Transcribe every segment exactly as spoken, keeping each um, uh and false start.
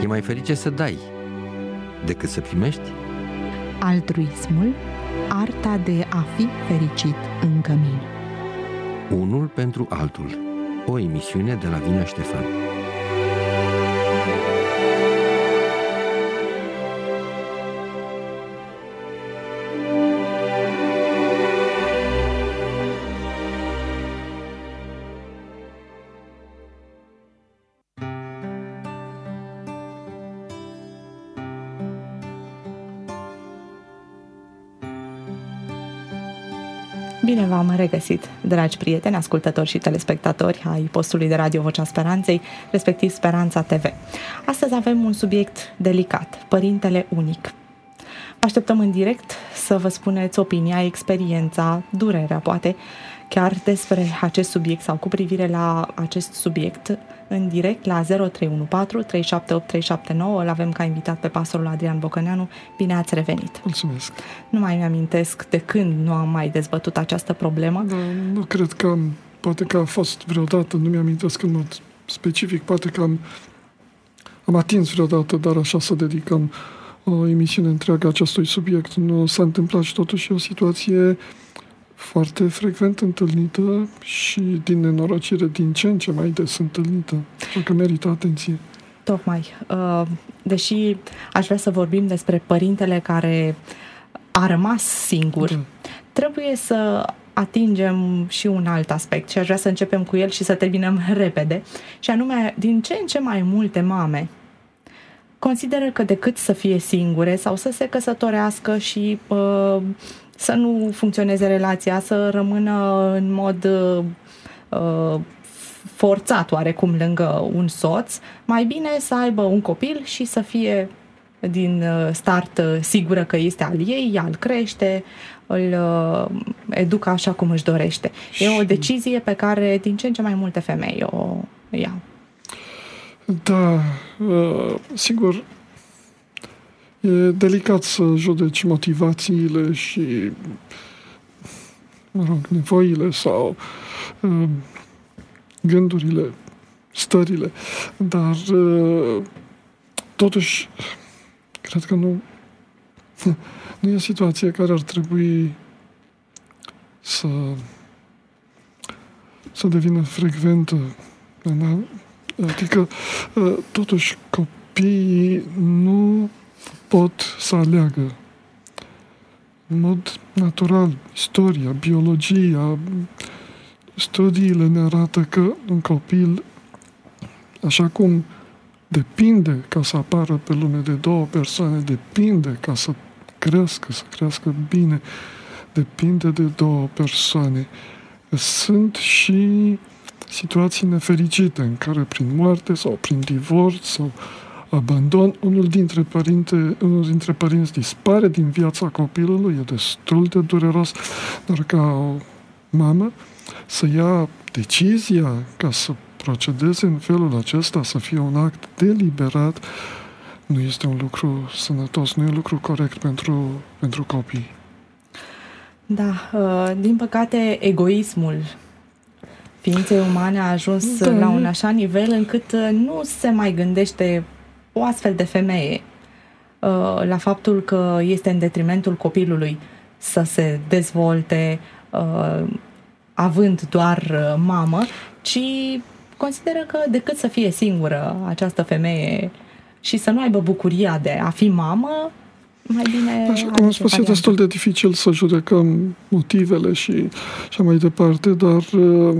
E mai ferice să dai decât să primești? Altruismul, arta de a fi fericit în cămin. Unul pentru altul. O emisiune de la Vinea Ștefan. Bine v-am regăsit, dragi prieteni, ascultători și telespectatori ai postului de radio Vocea Speranței, respectiv Speranța T V. Astăzi avem un subiect delicat, părintele unic. Vă așteptăm în direct să vă spuneți opinia, experiența, durerea, poate, chiar despre acest subiect sau cu privire la acest subiect în direct la zero trei unu patru trei șapte opt trei șapte nouă. Îl avem ca invitat pe pastorul Adrian Bocăneanu. Bine ați revenit! Mulțumesc! Nu mai mi-amintesc de când nu am mai dezbătut această problemă. Da, nu cred că am, poate că a fost vreodată, nu mi-amintesc în mod specific, poate că am, am atins vreodată, dar așa să dedicăm o emisiune întreagă acestui subiect. Nu s-a întâmplat și totuși o situație foarte frecvent întâlnită și din nenorocire din ce în ce mai des întâlnită. Așa că merită atenție. Tocmai. Deși aș vrea să vorbim despre părintele care a rămas singur, da. Trebuie să atingem și un alt aspect și aș vrea să începem cu el și să terminăm repede. Și anume, din ce în ce mai multe mame consideră că decât să fie singure sau să se căsătorească și uh, să nu funcționeze relația, să rămână în mod uh, forțat oarecum lângă un soț, mai bine să aibă un copil și să fie din start sigură că este al ei, ea îl crește, îl uh, educă așa cum își dorește. Și... E o decizie pe care din ce în ce mai multe femei o iau. Da, uh, sigur, e delicat să judeci motivațiile și, mă rog, nevoile sau uh, gândurile, stările, dar uh, totuși cred că nu nu e o situație care ar trebui să să devină frecventă. Adică uh, totuși copiii nu pot să aleagă în mod natural. Istoria, biologia, studiile ne arată că un copil, așa cum depinde ca să apară pe lume de două persoane, depinde ca să crească, să crească bine, depinde de două persoane. Sunt și situații nefericite în care prin moarte sau prin divorț sau abandon, unul dintre, părinte, unul dintre părinți dispare din viața copilului, e destul de dureros, dar ca o mamă să ia decizia ca să procedeze în felul acesta, să fie un act deliberat, nu este un lucru sănătos, nu e un lucru corect pentru, pentru copii. Da, din păcate egoismul ființei umane a ajuns da. la un așa nivel încât nu se mai gândește o astfel de femeie la faptul că este în detrimentul copilului să se dezvolte având doar mamă, ci consideră că decât să fie singură această femeie și să nu aibă bucuria de a fi mamă, mai bine... Așa cum am spus, e destul de dificil să judecăm motivele și așa mai departe, dar uh,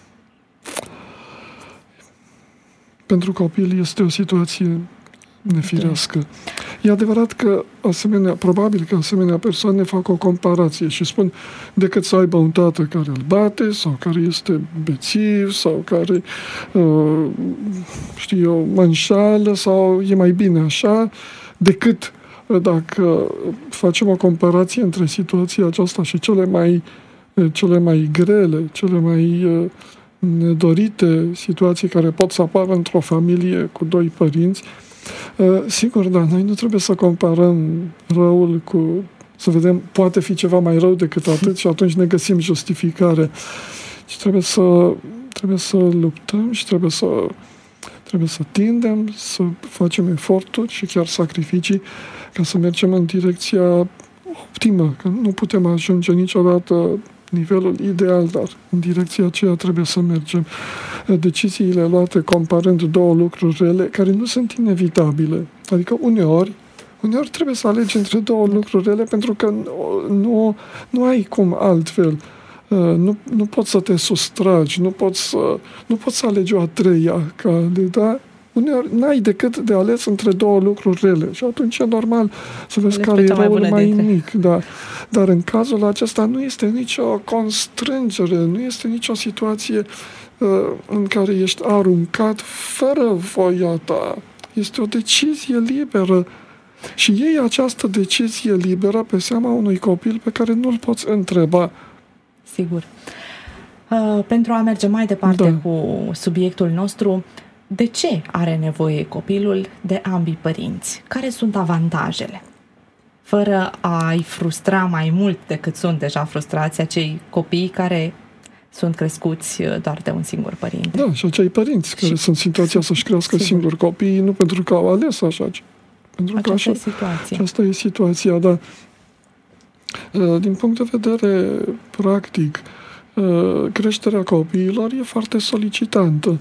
pentru copil este o situație nefirească. Okay. E adevărat că asemenea, probabil că asemenea persoane fac o comparație și spun decât să aibă un tată care îl bate sau care este bețiv sau care uh, știu eu, mă înșală sau e mai bine așa, decât dacă facem o comparație între situația aceasta și cele mai, cele mai grele, cele mai uh, nedorite situații care pot să apară într-o familie cu doi părinți. Uh, sigur, da, noi nu trebuie să comparăm răul cu... să vedem, poate fi ceva mai rău decât atât și atunci ne găsim justificare. Și trebuie să, trebuie să luptăm și trebuie să Trebuie să tindem, să facem eforturi și chiar sacrificii ca să mergem în direcția optimă, că nu putem ajunge niciodată nivelul ideal, dar în direcția aceea trebuie să mergem. Deciziile luate comparând două lucruri rele, care nu sunt inevitabile. Adică uneori, uneori trebuie să alegi între două lucruri rele pentru că nu, nu ai cum altfel. Nu, nu poți să te sustragi, nu poți să, nu poți să alegi o a treia cale, da? Uneori n-ai decât de ales între două lucruri rele și atunci e normal să vezi care e răul mai, mai mic. Da. Dar în cazul acesta nu este nicio constrângere, nu este nicio situație uh, în care ești aruncat fără voia ta. Este o decizie liberă și iei această decizie liberă pe seama unui copil pe care nu-l poți întreba. Sigur. Uh, pentru a merge mai departe Da. cu subiectul nostru, de ce are nevoie copilul de ambii părinți? Care sunt avantajele? Fără a-i frustra mai mult decât sunt deja frustrați acei copii care sunt crescuți doar de un singur părinte. Da, și acei părinți care Și- sunt în situația să-și crească Sigur. singuri copiii, nu pentru că au ales așa, ci pentru că Aceasta așa, e situația. aceasta e situația, da. Din punct de vedere practic, creșterea copiilor e foarte solicitantă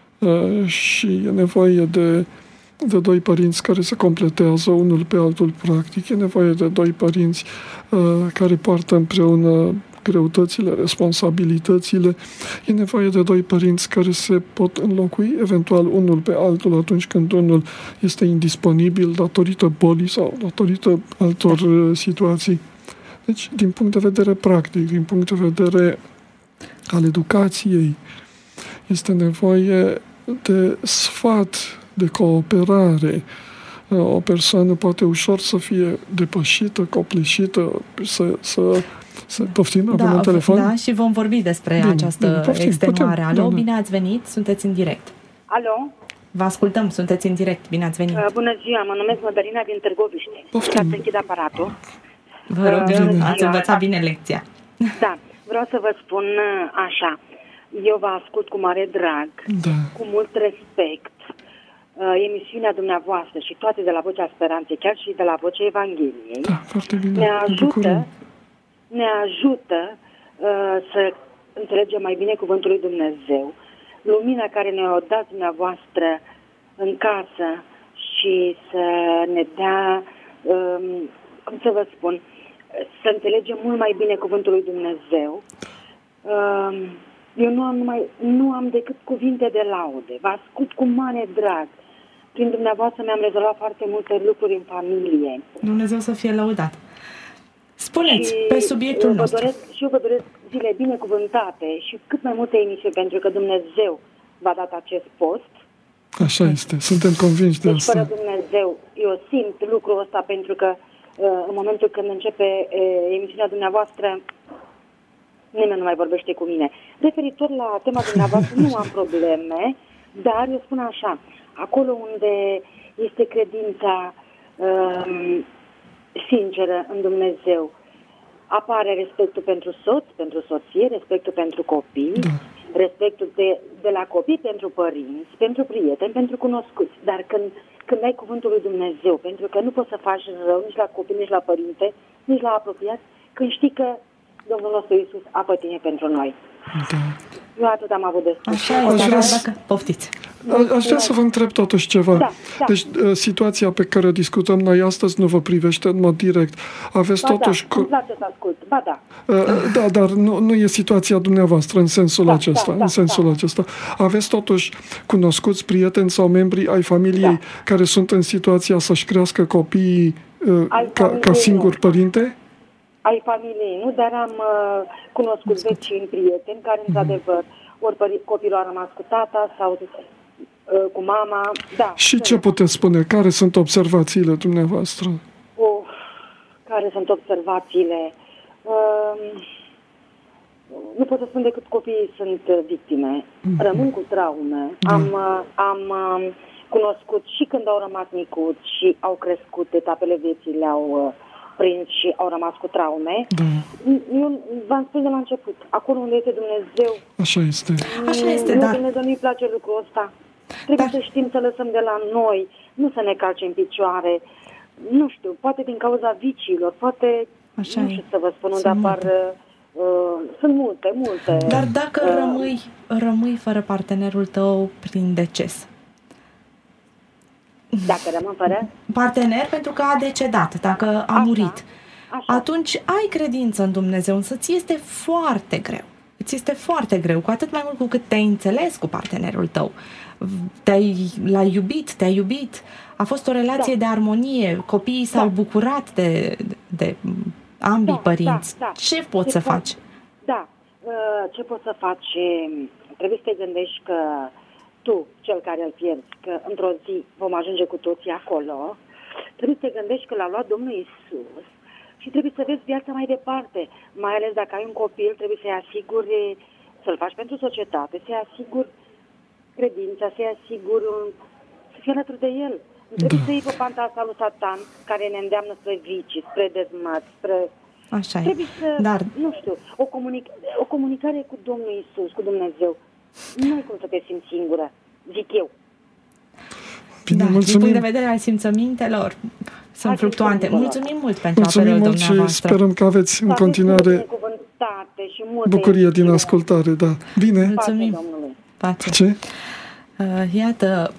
și e nevoie de, de doi părinți care se completează unul pe altul practic, e nevoie de doi părinți care poartă împreună greutățile, responsabilitățile, e nevoie de doi părinți care se pot înlocui eventual unul pe altul atunci când unul este indisponibil datorită bolii sau datorită altor situații. Deci, din punct de vedere practic, din punct de vedere al educației, este nevoie de sfat, de cooperare. O persoană poate ușor să fie depășită, copleșită, să... să, să poftim, avem Da, un telefon? da, și vom vorbi despre Bine, această bine, poftim, extenuare. putem, Alo, da, da. bine ați venit, sunteți în direct. Alo? Vă ascultăm, sunteți în direct, bine ați venit. Uh, bună ziua, mă numesc Mădălina din Târgoviște. Poftim. Ca să închid aparatul. Vă rugăm, Bine. ați învățat bine lecția. Da, vreau să vă spun uh, așa. Eu vă ascult cu mare drag, Da. cu mult respect, uh, emisiunea dumneavoastră și toate de la Vocea Speranței, chiar și de la Vocea Evangheliei. Da, foarte bine. Ne Ne ajută, bucurăm. ne ajută uh, să înțelegem mai bine cuvântul lui Dumnezeu. Lumina care ne-o dați dumneavoastră în casă și să ne dea, um, cum să vă spun, să înțelegem mult mai bine cuvântul lui Dumnezeu. Um, eu nu am, numai, nu am decât cuvinte de laude. Vă ascult cu mare drag. Prin dumneavoastră mi-am rezolvat foarte multe lucruri în familie. Dumnezeu să fie lăudat. Spuneți, Și pe subiectul eu vă nostru. doresc, și eu vă doresc zile binecuvântate și cât mai multe emisiuni, pentru că Dumnezeu v-a dat acest post. Așa este, suntem convinși de Deci, fără asta. Dumnezeu, eu simt lucrul ăsta pentru că uh, în momentul când începe uh, emisiunea dumneavoastră, nimeni nu mai vorbește cu mine. Referitor la tema dumneavoastră, nu am probleme, dar eu spun așa, acolo unde este credința um, sinceră în Dumnezeu, apare respectul pentru soț, pentru soție, respectul pentru copii, Da. respectul de, de la copii pentru părinți, pentru prieteni, pentru cunoscuți. Dar când, când ai cuvântul lui Dumnezeu, pentru că nu poți să faci rău nici la copii, nici la părinte, nici la apropiat, când știi că Domnul nostru Iisus a pătine pentru noi. Da. Eu atât am avut de spus. Așa Aș este, vrea dar să- dacă... Poftiți. A- Aș vrea să vă întreb totuși ceva. Da, da. Deci, uh, situația pe care o discutăm noi astăzi nu vă privește în mod direct. Aveți Ba totuși... da, îmi place să ascult. Ba da. Uh, Da, dar nu, nu e situația dumneavoastră în sensul Da, acesta. da, da, în sensul da. acesta. Aveți totuși cunoscuți prieteni sau membri ai familiei Da. care sunt în situația să-și crească copiii uh, Ai ca, ca familiei, singur nu. părinte? Ai familiei, nu? Dar am uh, cunoscut vecini, prieteni, care într-adevăr, ori pări- copilul a rămas cu tata sau uh, cu mama. Da. Și sunt. ce puteți spune? Care sunt observațiile dumneavoastră? Uf, care sunt observațiile? Uh, nu pot să spun decât copiii sunt uh, victime. Rămân cu traume. Da. Am, uh, am uh, cunoscut și când au rămas micuți și au crescut, etapele vieții le-au uh, prins și au rămas cu traume. Da, Eu v-am spus de la început, acolo unde este Dumnezeu, așa este. Așa este, nu, dar... Dumnezeu nu-i place lucrul ăsta. Trebuie Dar- să știm să lăsăm de la noi, nu să ne calce în picioare. Nu știu, poate din cauza viciilor, poate, Așa nu e. știu să vă spun, unde Sunt apar... Uh, sunt multe, multe. Dar dacă uh, rămâi, rămâi fără partenerul tău prin deces, Dacă rămân fără... partener pentru că a decedat, dacă a Așa, murit, așa. atunci ai credință în Dumnezeu, însă ți este foarte greu. Îți este foarte greu, cu atât mai mult cu cât te-ai înțeles cu partenerul tău. Te-ai, l-ai iubit, te-ai iubit. A fost o relație Da. de armonie, copiii s-au Da. bucurat de, de ambii Da, părinți. da, da. Ce poți Ce să poți- faci? Da, uh, ce poți să faci? Trebuie să te gândești că tu, cel care îl pierzi, că într-o zi vom ajunge cu toții acolo, trebuie să te gândești că l-a luat Domnul Iisus și trebuie să vezi viața mai departe. Mai ales dacă ai un copil, trebuie să-i asiguri, să-l faci pentru societate, să-i asiguri credința, să-i asiguri un, să fii alături de el. Nu trebuie Da. să iei pe panta asta lui Satan, care ne îndeamnă spre vicii, spre dezmăți, spre... Așa e. Trebuie să, Dar nu știu, o, comunic- o comunicare cu Domnul Iisus, cu Dumnezeu. Nu ai cum să te simți singură, zic eu. Bine, da, din mulțumim. punct de vedere al simțămintelor, sunt Hai, fluctuante. mulțumim. Mulțumim mult pentru Mulțumim apelul mult și dumneavoastră. sperăm că aveți în Să aveți continuare binecuvântate și multe bucurie din închinare. ascultare. Da. Bine. Mulțumim. Pace Domnului. Pace. Ce? Uh, iată,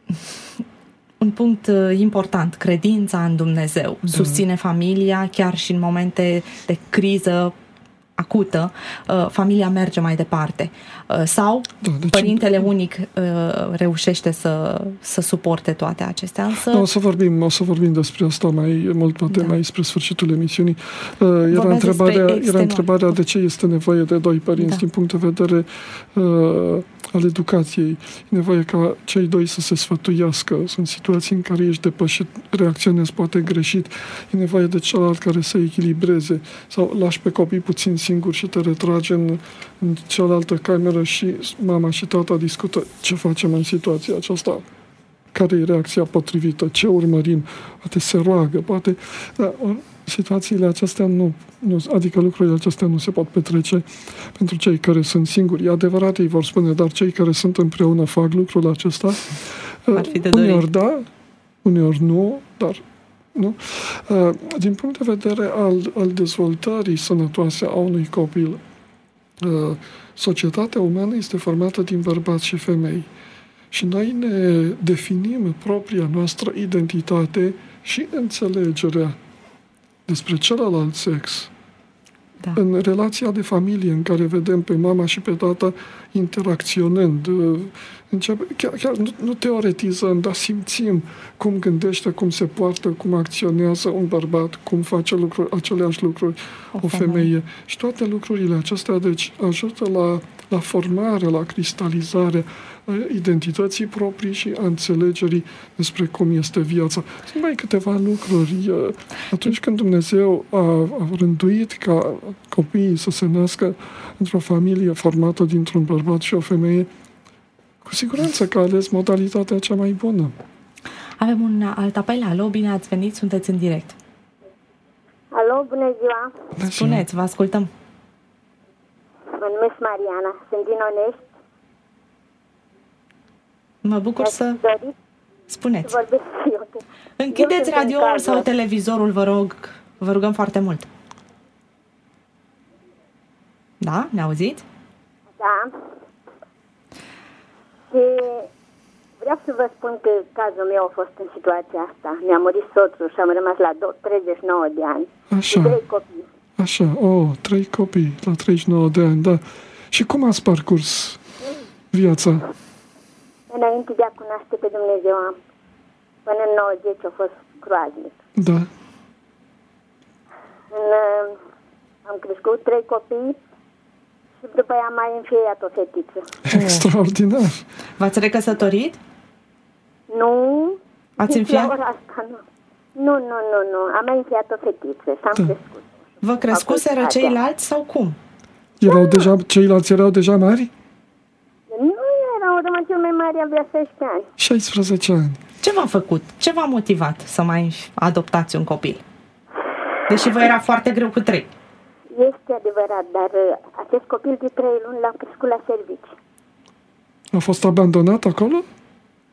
un punct uh, important, credința în Dumnezeu. Da. Susține familia, chiar și în momente de criză acută, uh, familia merge mai departe. Uh, sau Da, deci- părintele unic uh, reușește să, să suporte toate acestea. Însă, Da, o să vorbim, o să vorbim despre asta mai mult, poate Da. mai spre sfârșitul emisiunii. Uh, Era despre întrebarea, era extenuare. întrebarea de ce este nevoie de doi părinți Da. din punct de vedere uh, al educației. E nevoie ca cei doi să se sfătuiască. Sunt situații în care ești depășit, reacționezi poate greșit. E nevoie de celălalt care să echilibreze. Sau lași pe copii puțin singuri și te retragi în, în cealaltă cameră și mama și tata discută ce facem în situația aceasta. Care e reacția potrivită, ce urmărim, poate se roagă, poate... Da, situațiile acestea nu, nu, adică lucrurile acestea nu se pot petrece pentru cei care sunt singuri. E adevărat, ei vor spune, dar cei care sunt împreună fac lucrul acesta. Ar fi de dorit. Uneori da, uneori nu, dar nu. Din punct de vedere al, al dezvoltării sănătoase a unui copil, societatea umană este formată din bărbați și femei. Și noi ne definim propria noastră identitate și înțelegerea despre celălalt sex da. în relația de familie în care vedem pe mama și pe tata interacționând. Începe, chiar, chiar nu, nu teoretizăm, dar simțim cum gândește, cum se poartă, cum acționează un bărbat, cum face lucruri, aceleași lucruri o, o femeie. femeie. Și toate lucrurile acestea, deci, ajută la, la formare, la cristalizare identității proprii și a înțelegerii despre cum este viața. Sunt mai câteva lucruri. Atunci când Dumnezeu a, a rânduit ca copiii să se nască într-o familie formată dintr-un bărbat și o femeie, cu siguranță că a ales modalitatea cea mai bună. Avem un alt apel. Alo, bine ați venit, sunteți în direct. Alo, bună ziua! Spuneți, vă ascultăm. Mă numesc Mariana, sunt din Onești. Mă bucur Mi-ați să dorit spuneți. să vorbesc și eu. Închideți Eu sunt radioul în sau cazul. televizorul, vă rog, vă rugăm foarte mult. Da? Ne auziți? Da. Și vreau să vă spun că cazul meu a fost în situația asta. Mi-a murit soțul și am rămas la treizeci și nouă de ani. Așa. Și trei copii. Așa, oh, trei copii la treizeci și nouă de ani, da. Și cum ați parcurs viața? Înainte de a cunoaște pe Dumnezeu, am, până în nouăzeci a fost groaznic. Da. În, uh, am crescut trei copii și după aia am mai înfiat o fetiță. Extraordinar. V-ați recăsătorit? Nu. Ați nici înfiat? la ora asta, nu. Nu, nu, nu, nu. Am mai înfiat o fetiță și am Da. crescut. Vă crescuseră Acum, ceilalți sau cum? Erau deja, ceilalți erau deja mari? Nu era o rămân cel mai mare, avea șaisprezece ani. șaisprezece ani. Ce v-a făcut? Ce v-a motivat să mai adoptați un copil? Deși vă era foarte greu cu trei. Este adevărat, dar uh, acest copil de trei luni l-am crescut la servici. A fost abandonat acolo?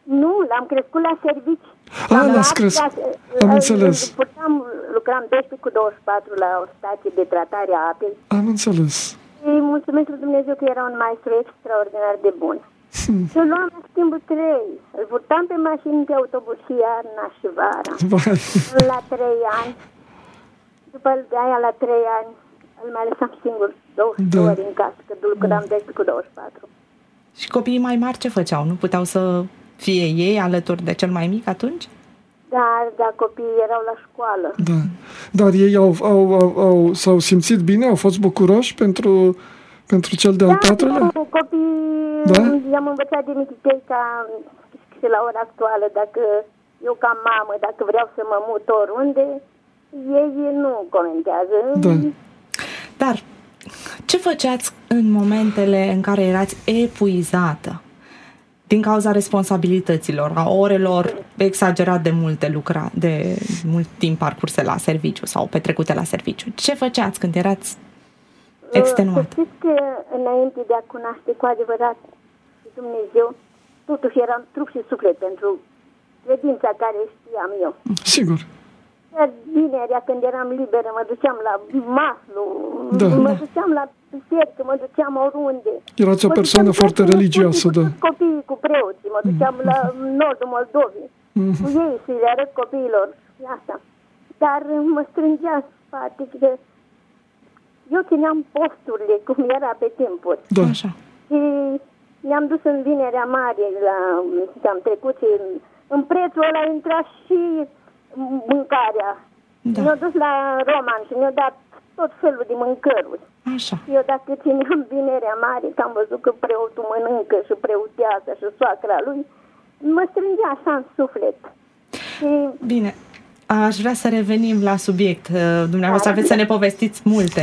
Nu, l-am crescut la servici. Ah, l-ați crescut. Am înțeles. Puteam, lucram doisprezece cu douăzeci și patru la o stație de tratare a apei. Am înțeles. Și mulțumesc lui Dumnezeu că era un maestru extraordinar de bun. Hmm. Și luam la schimbul trei. Îl purtam pe mașini, pe autobuz și iarna și vara. Vai. La trei ani. După aia, la trei ani, îl mai lăsam singur douăzeci Da. ori în casă, că lucram doisprezece cu douăzeci și patru. Și copiii mai mari ce făceau? Nu puteau să fie ei alături de cel mai mic atunci? Dar, dar copiii erau la școală. Da. Dar ei au, au, au, au, s-au simțit bine? Au fost bucuroși pentru, pentru cel de-al Da, patrulea? nu, copiii, Da? i-am învățat de mititei ca și la ora actuală, dacă eu ca mamă, dacă vreau să mă mut oriunde, ei nu comentează. Da. Dar ce făceați în momentele în care erați epuizată din cauza responsabilităților, a orelor exagerat de multe lucra, de mult timp parcurse la serviciu sau petrecute la serviciu? Ce făceați când erați extenuată? Să știți că înainte de a cunoaște cu adevărat Dumnezeu, totuși eram trup și suflet pentru credința care știam eu. Sigur. Iar vinerea, când eram liberă, mă duceam la maslu, Da. mă duceam la biserică, mă duceam oriunde. Erați o Mă persoană duceam foarte cu religioasă, cu da. copiii, cu preoții, mă duceam la nordul Moldovei, cu ei să le arăt copiilor asta. Dar mă strângea spate, că eu țineam posturile, cum era pe timpuri. Da. Așa. Și ne-am dus în Vinerea Mare, la, am trecut și în, în prețul ăla intra și mâncarea. Da. Ne-au dus la Roman și ne-au dat tot felul de mâncăruri. Așa. Eu dacă țineam Vinerea Mare, că am văzut că preotul mănâncă și preoteasa și soacra lui, mă strângea așa în suflet. Și Bine, aș vrea să revenim la subiect. Dumneavoastră aveți să ne povestiți multe.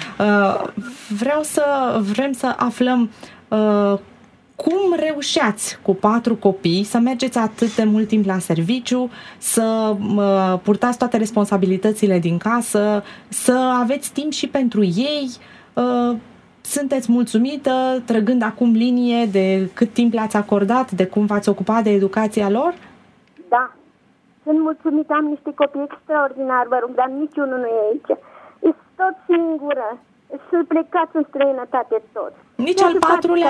Vreau să, vrem să aflăm cum reușeați cu patru copii să mergeți atât de mult timp la serviciu, să uh, purtați toate responsabilitățile din casă, să aveți timp și pentru ei. Uh, sunteți mulțumită, trăgând acum linie de cât timp le-ați acordat, de cum v-ați ocupat de educația lor? da, sunt mulțumită, am niște copii extraordinari, vă rog, dar niciunul nu e aici. E tot singură. Să plecați în străinătate toți. Nici al patrulea?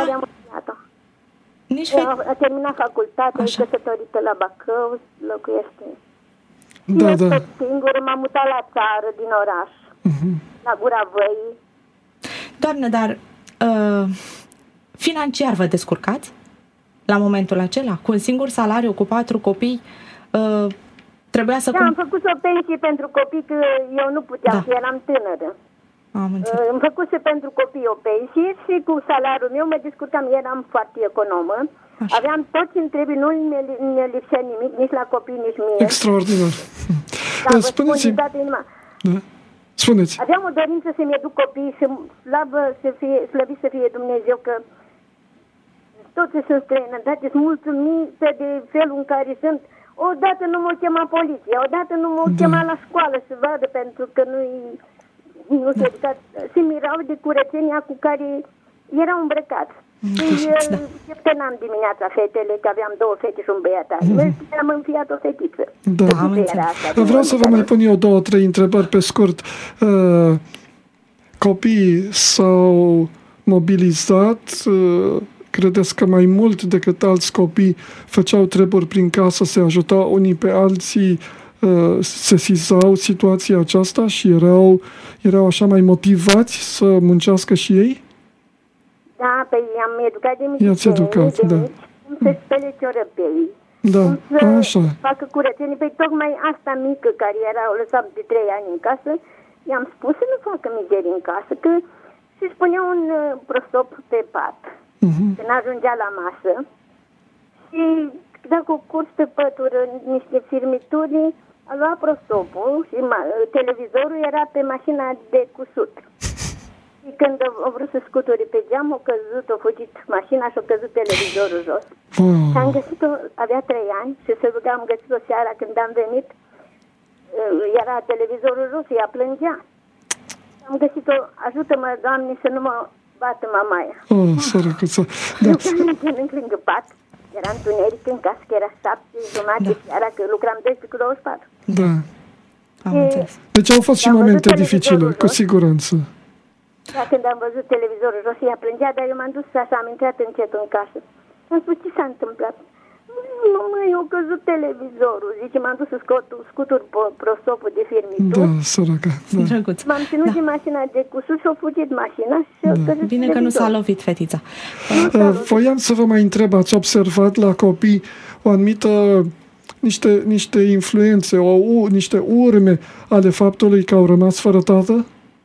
Nici fe... A, a terminat facultatea, Așa. e căsătorită la Bacău, locuiește. Da, e da. tot singură, m-am mutat la țară, din oraș, uh-huh. la Gura Văii. Doamnă, dar uh, financiar vă descurcați la momentul acela? Cu un singur salariu, cu patru copii, uh, trebuia să... Da, cum... am făcut o pensie pentru copii, că eu nu puteam, Da. că eram tânără. Am înțeles. Îmi făcuse pentru copii o pensie și cu salariul meu mă descurcam, eram foarte economă. Așa. Aveam tot ce-mi trebuie, nu ne, ne lipsea nimic, nici la copii, nici mie. Extraordinar. Dar vă spun Spuneți-mi. din toată inima. Da. Spuneți. Aveam o dorință să-mi educ copiii și slavă să fie, slăvit să fie Dumnezeu că toți sunt străinătate, sunt mulțumită de felul în care sunt. Odată nu m-o chema poliția, odată nu m-o Da. chema la școală să vadă pentru că nu-i nu se educat. Se mirau de curățenia cu care erau îmbrăcați. Și Da. săptămânam dimineața fetele, că aveam două fete și un băiat. Mm-hmm. Am înfiat o fetiță. Da. Am Era înțeles. asta, Vreau să vă mai pun eu două, trei întrebări pe scurt. Uh, copiii s-au mobilizat, uh, credeți că mai mult decât alți copii făceau treburi prin casă, se ajutau unii pe alții, uh, sesizau situația aceasta și erau, erau așa mai motivați să muncească și ei? Da, pe i-am educat de mici. I-ați educat, de da. mici, cum să spele ciorăpei. Da, Cum să așa. facă curățenie. Păi tocmai asta mică, care era, o lăsat de trei ani în casă, i-am spus să nu facă mizerii în casă, că și spunea un uh, prostop pe pat, Uh-huh. când ajungea la masă. Și dacă o curs pe pătură niște firmituri, a luat prostopul și ma- televizorul era pe mașina de cusut. Și când a vrut să scuturi pe geam, a căzut, a fugit mașina și a căzut televizorul jos. Wow. Și am găsit-o, avea trei ani și se ruga, am găsit-o seara când am venit, era televizorul jos, ea plângea. Am găsit-o, ajută-mă, Doamne, să nu mă bată mamaia. Oh, sărăcuță. Da. Eu că nu lângă pat, Era întuneric în casă, că era șapte jumate Da. seara, că lucram doisprezece cu douăzeci și patru. Da. Am E, înțeles. Deci au fost și Am văzut momente televizorul dificile, cu jos. siguranță. Dar când am văzut televizorul jos, ea plângea, dar eu m-am dus așa, am intrat încet în casă. Am spus, ce s-a întâmplat? Nu, măi, eu căzut televizorul. Zice, m-am dus să scot scutur prostopul de firmitur. Da, săraca. Da. Drăguț. M-am ținut Da. de mașina de cusut și a fugit mașina și a căzut Bine că nu s-a televizorul. lovit fetița. Uh, Voiam să vă mai întreb, ați observat la copii o anumită, niște, niște influențe, o, u- niște urme ale faptului că au rămas fără tată?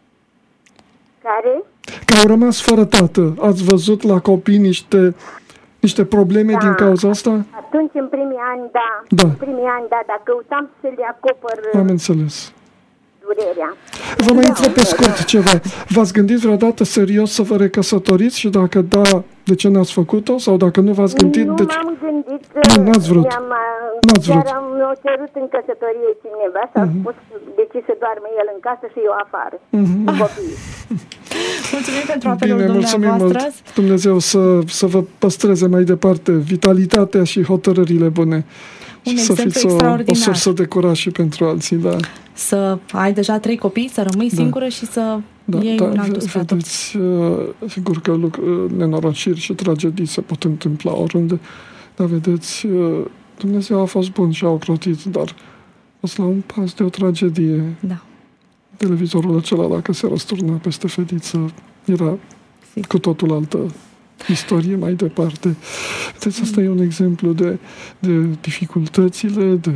Care? Că au rămas fără tată. Ați văzut la copii niște, niște probleme Da. din cauza asta? Atunci, în primii ani, da. Da. În primii ani, da, dar căutam să le acopăr Am uh, înțeles. durerea. Vă mai întreb pe scurt ceva. V-ați gândit vreodată serios să vă recăsătoriți și dacă da, de ce n-ați făcut-o? Sau dacă nu v-ați gândit, Nu de ce? m-am gândit. Nu, n-ați vrut. Mi-am, uh, N-ați chiar vrut. am mi-a cerut în căsătorie cineva, s-a Mhm. spus de ce să doarme el în casă și eu afară. Cu copiii. Mulțumim pentru apelul Bine, mulțumim dumneavoastră. mult. Dumnezeu să, să vă păstreze mai departe vitalitatea și hotărârile bune. Un Și să exemplu fiți o, o extraordinar. sursă de curaj și pentru alții, da. Să ai deja trei copii, să rămâi Da. singură și să Da, iei da, un altul ve- sfratul. vedeți, uh, sigur că lucr- nenorociri și tragedii se pot întâmpla oriunde, dar vedeți, uh, Dumnezeu a fost bun și a ocrotit, dar a fost la un pas de o tragedie. Da. Televizorul acela, dacă se răsturna peste fetiță, era Sigur. cu totul altă istorie mai departe. Vedeți, asta e un exemplu de, de dificultățile, de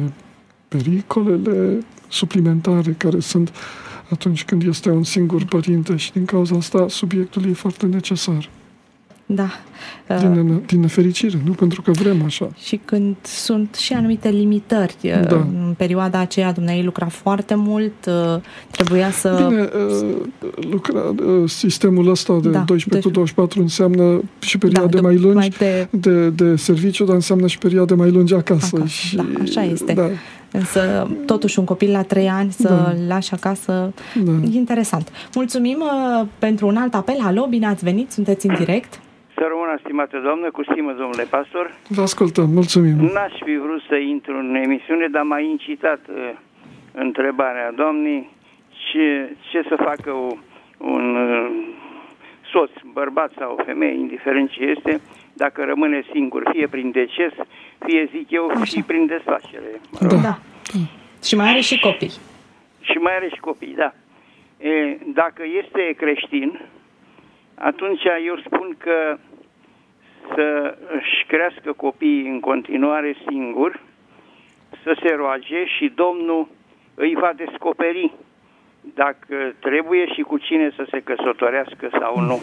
pericolele suplimentare care sunt atunci când este un singur părinte și din cauza asta subiectul e foarte necesar. Da. Uh, Din, din nefericire, nu pentru că vrem așa. și când sunt și anumite limitări. uh, Da. În perioada aceea, dumneavoastră lucra foarte mult, uh, trebuia să... Bine, uh, lucra, uh, sistemul ăsta de Da, doisprezece cu deci- douăzeci și patru înseamnă și perioade de- mai lungi mai de- de, de serviciu, dar înseamnă și perioade mai lungi acasă. Acasă, Și, da, așa este. Da, Însă, totuși, un copil la trei ani să Da. lași acasă, da. e interesant. Mulțumim uh, pentru un alt apel. Alo, bine ați venit, sunteți în direct. Să rămână, stimată doamnă, cu stimă, domnule pastor. Vă ascultăm, mulțumim. N-aș fi vrut să intru în emisiune, dar m-a incitat uh, întrebarea doamnei ce, ce să facă o, un uh, soț, bărbat sau o femeie, indiferent ce este, dacă rămâne singur, fie prin deces, fie, zic eu, Așa. și prin desfacere. Da. Da. Și mai are și copii. Și mai are și copii, da. E, dacă este creștin, atunci eu spun că să își crească copiii în continuare singur, să se roage și Domnul îi va descoperi dacă trebuie și cu cine să se căsătorească sau nu.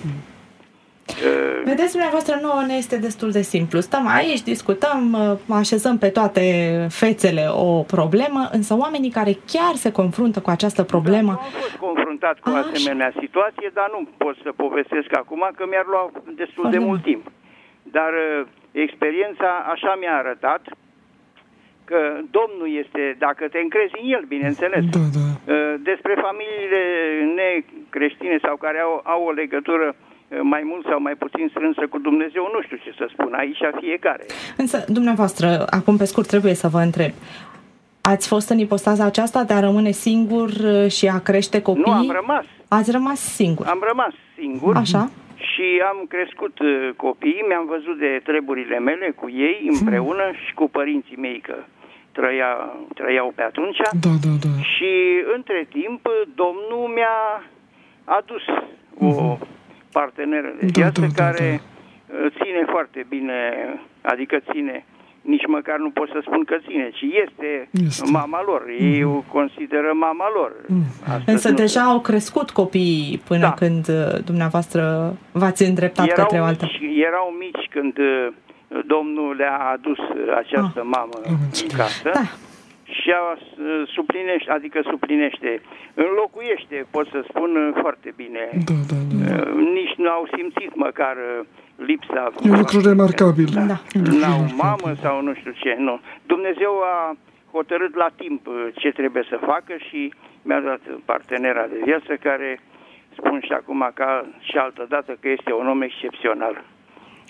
Uh, Vedeți, dumneavoastră, nouă ne este destul de simplu. Stăm aici, discutăm, uh, așezăm pe toate fețele o problemă, însă oamenii care chiar se confruntă cu această problemă... Am fost confruntat cu o Așa. asemenea situație, dar nu pot să povestesc acum, că mi-ar lua destul Foarte de mult mult. timp. Dar uh, experiența așa mi-a arătat că Domnul este, dacă te încrezi în El, bineînțeles. Da, da. Uh, Despre familiile necreștine sau care au, au o legătură uh, mai mult sau mai puțin strânsă cu Dumnezeu, nu știu ce să spun, aici fiecare. Însă, dumneavoastră, acum pe scurt trebuie să vă întreb. Ați fost în ipostaza aceasta de a rămâne singur uh, și a crește copiii? Nu, am rămas. Ați rămas singur. Am rămas singur. Așa? Și am crescut uh, copiii, mi-am văzut de treburile mele cu ei împreună și cu părinții mei, că trăia, trăiau pe atunci. Da, da, da. Și între timp Domnul mi-a adus o parteneră de Da, viață da, da, care uh, ține foarte bine, adică ține, nici măcar nu pot să spun că ține, ci este, Este. mama lor. Ei o consideră mama lor. Astăzi Însă nu deja au crescut copiii până Da. când uh, dumneavoastră v-ați îndreptat erau către o altă... mici, erau mici când uh, Domnul le-a adus uh, această Ah. mamă Am în înțeles. casă Da. și a, uh, suplinește, adică suplinește, înlocuiește, pot să spun, uh, foarte bine. Da, da, da. Uh, Nici nu au simțit măcar uh, lipsa. E un lucru remarcabil. Da. E un lucru N-au remarcabil. mamă sau nu știu ce, nu. Dumnezeu a hotărât la timp uh, ce trebuie să facă și mi-a dat partenera de viață care, spun și acum ca și altă dată, că este un om excepțional.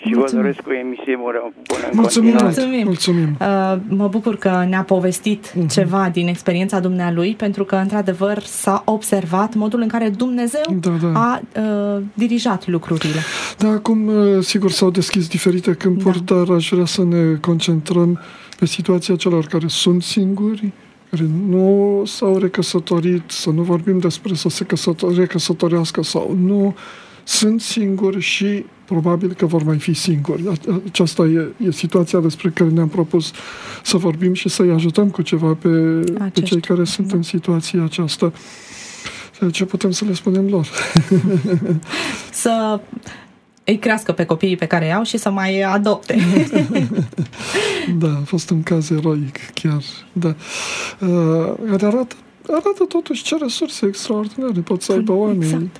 Și vă doresc o emisie bună în Mulțumim, Mulțumim. Mulțumim. Uh, mă bucur că ne-a povestit Uh-huh. ceva din experiența dumnealui, pentru că, într-adevăr, s-a observat modul în care Dumnezeu Da, da. a uh, dirijat lucrurile. Da, acum, uh, sigur, s-au deschis diferite câmpuri, Da. dar aș vrea să ne concentrăm pe situația celor care sunt singuri, care nu s-au recăsătorit, să nu vorbim despre să se căsător- recăsătorească sau nu, sunt singuri și probabil că vor mai fi singuri. Aceasta e, e situația despre care ne-am propus să vorbim și să-i ajutăm cu ceva pe, pe cei care sunt da. în situația aceasta. Ce putem să le spunem lor? Să îi crească pe copiii pe care i-au și să mai adopte. Da, a fost un caz eroic, chiar. Da. Uh, care arată, arată totuși ce resurse extraordinare pot să aibă oamenii. Exact.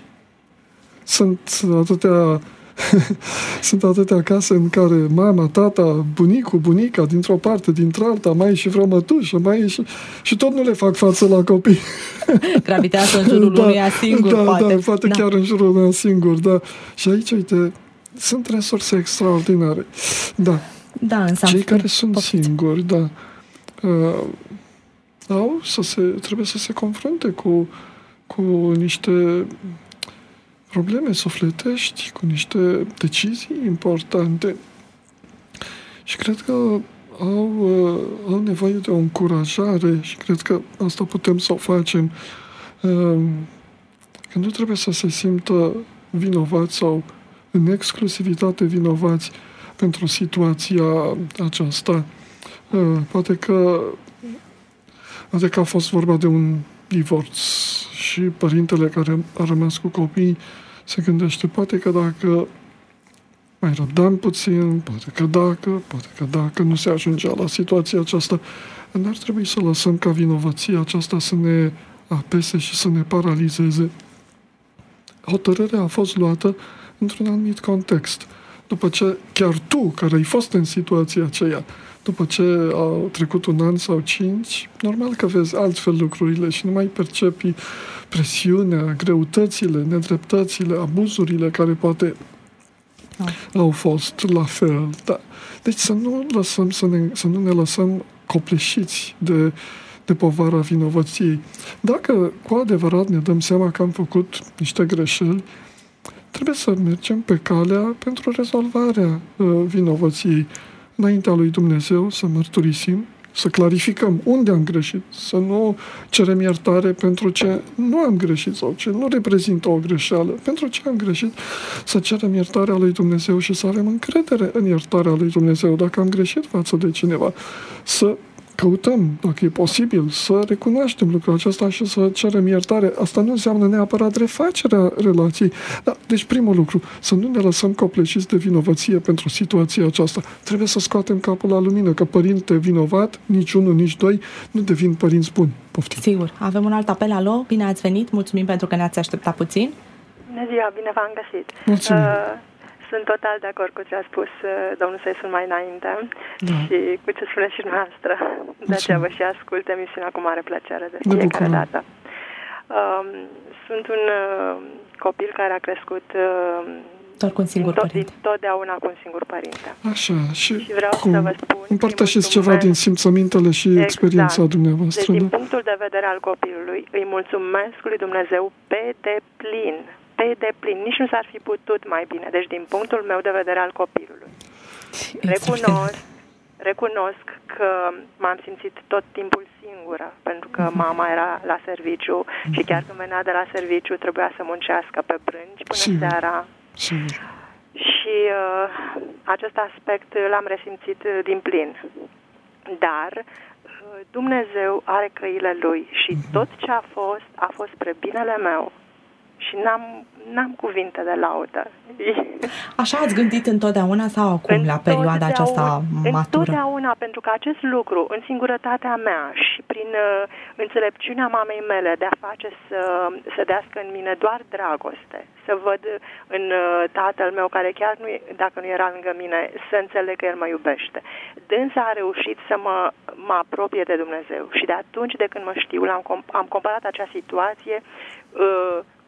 Sunt atâtea sunt atâtea case în care mama, tata, bunicul, bunica, dintr-o parte, dintr-alta, mai e și vreo mătușă, mai e și... și tot nu le fac față la copii. Gravitează în jurul da, unuia singur, da, poate. Da, poate da. Chiar în jurul unuia singur, da. Și aici, uite, sunt resurse extraordinare. Da. Da, însă Cei care sunt poftiți. singuri, da, uh, au să se, trebuie să se confrunte cu, cu niște probleme sufletești, cu niște decizii importante. Și cred că au, uh, au nevoie de o încurajare și cred că asta putem să o facem. Uh, că nu trebuie să se simtă vinovați sau în exclusivitate vinovați pentru situația aceasta. Uh, poate că poate că a fost vorba de un divorț și părintele care a rămas cu copii se gândește, poate că dacă mai răbdam puțin, poate că dacă, poate că dacă nu se ajungea la situația aceasta, n-ar trebui să lăsăm ca vinovăția aceasta să ne apese și să ne paralizeze. Hotărârea a fost luată într-un anumit context. După ce chiar tu, care ai fost în situația aceea, după ce a trecut un an sau cinci, normal că vezi altfel lucrurile și nu mai percepi presiunea, greutățile, nedreptățile, abuzurile care poate oh. au fost la fel. Da. Deci să nu, lăsăm, să, ne, să nu ne lăsăm copleșiți de, de povara vinovăției. Dacă cu adevărat ne dăm seama că am făcut niște greșeli, trebuie să mergem pe calea pentru rezolvarea uh, vinovăției înaintea lui Dumnezeu, să mărturisim, să clarificăm unde am greșit, să nu cerem iertare pentru ce nu am greșit sau ce nu reprezintă o greșeală. Pentru ce am greșit, să cerem iertarea lui Dumnezeu și să avem încredere în iertarea lui Dumnezeu. Dacă am greșit față de cineva, să căutăm, dacă e posibil, să recunoaștem lucrul acesta și să cerem iertare. Asta nu înseamnă neapărat refacerea relației. Da, deci primul lucru, să nu ne lăsăm copleșiți de vinovăție pentru situația aceasta. Trebuie să scoatem capul la lumină, că părinte vinovat, nici unul, nici doi, nu devin părinți buni. Poftim. Sigur. Avem un alt apel. Alo, bine ați venit. Mulțumim pentru că ne-ați așteptat puțin. Bună ziua, bine v-am găsit. Mulțumim. Uh, Sunt total de acord cu ce a spus uh, domnul Seisun mai înainte da. și cu ce spune și noastră. De aceea vă și ascult emisiunea cu mare plăcere de fiecare dată. Um, sunt un uh, copil care a crescut uh, doar cu un singur tot, părinte. Totdeauna cu un singur părinte. Așa, și, și vreau cum? să vă spun... Împărtășiți ceva din simțămintele și exact. experiența dumneavoastră. Deci, din da? punctul de vedere al copilului, îi mulțumesc lui Dumnezeu pe deplin. Pe deplin. Nici nu s-ar fi putut mai bine. Deci, din punctul meu de vedere al copilului. Recunosc, recunosc că m-am simțit tot timpul singură, pentru că mama era la serviciu și chiar când venea de la serviciu trebuia să muncească pe brânci până Sigur. seara. Sigur. Și uh, acest aspect l-am resimțit din plin. Dar uh, Dumnezeu are căile Lui și tot ce a fost, a fost spre binele meu. Și n-am, n-am cuvinte de laudă. Așa ați gândit întotdeauna sau acum, la perioada aceasta matură? Întotdeauna, pentru că acest lucru, în singurătatea mea și prin uh, înțelepciunea mamei mele de a face să se dească în mine doar dragoste, să văd în uh, tatăl meu, care chiar nu, dacă nu era lângă mine, să înțeleg că el mă iubește. Dânsa a reușit să mă, mă apropie de Dumnezeu și de atunci de când mă știu, am, am comparat acea situație uh,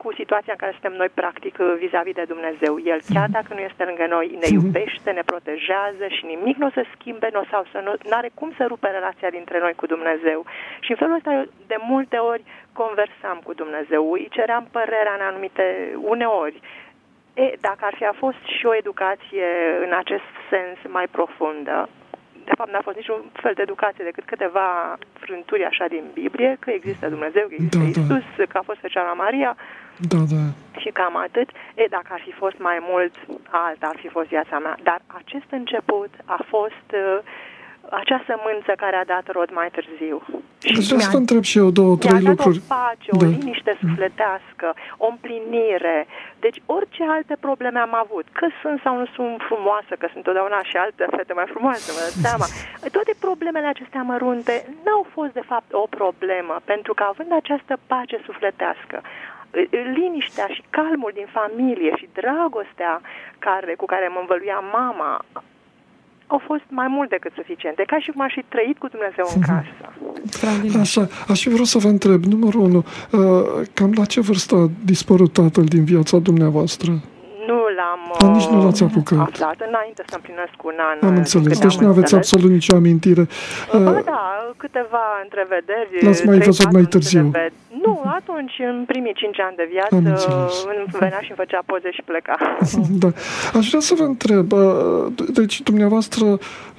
cu situația în care suntem noi practic vis-a-vis de Dumnezeu. El, chiar dacă nu este lângă noi, ne iubește, ne protejează și nimic nu o să schimbe, nu sau să nu are cum să rupe relația dintre noi cu Dumnezeu. Și în felul ăsta eu de multe ori conversam cu Dumnezeu, îi ceream părerea în anumite uneori. E, dacă ar fi a fost și o educație în acest sens mai profundă, de fapt n-a fost niciun fel de educație decât câteva frânturi așa din Biblie, că există Dumnezeu, că există da, Iisus, da. Că a fost Fecioara Maria da, da. și cam atât. E, dacă ar fi fost mai mult, alta ar fi fost viața mea. Dar acest început a fost uh, acea sămânță care a dat rod mai târziu. Deci de asta întreb și eu două, trei lucruri. Mi-a dat o pace, o da. liniște sufletească, o împlinire. Deci orice alte probleme am avut, că sunt sau nu sunt frumoasă, că sunt totdeauna și alte fete mai frumoase, mă dați seama. Toate problemele acestea mărunte n-au fost de fapt o problemă, pentru că având această pace sufletească, liniștea și calmul din familie și dragostea care, cu care mă învăluia mama, au fost mai mult decât suficiente, ca și cum aș fi trăit cu Dumnezeu în casă. Așa, aș fi vrut să vă întreb, numărul unu, cam la ce vârstă a dispărut tatăl din viața dumneavoastră? Nu l-am A, nici nu l-ați apucat. aflat înainte să împlinesc un an. Am înțeles, deci nu aveți absolut nicio amintire. Ba da, câteva întrevederi. L-ați mai văzut mai târziu? Nu, atunci, în primii cinci ani de viață, venea și îmi făcea poze și pleca. Da. Aș vrea să vă întreb, deci dumneavoastră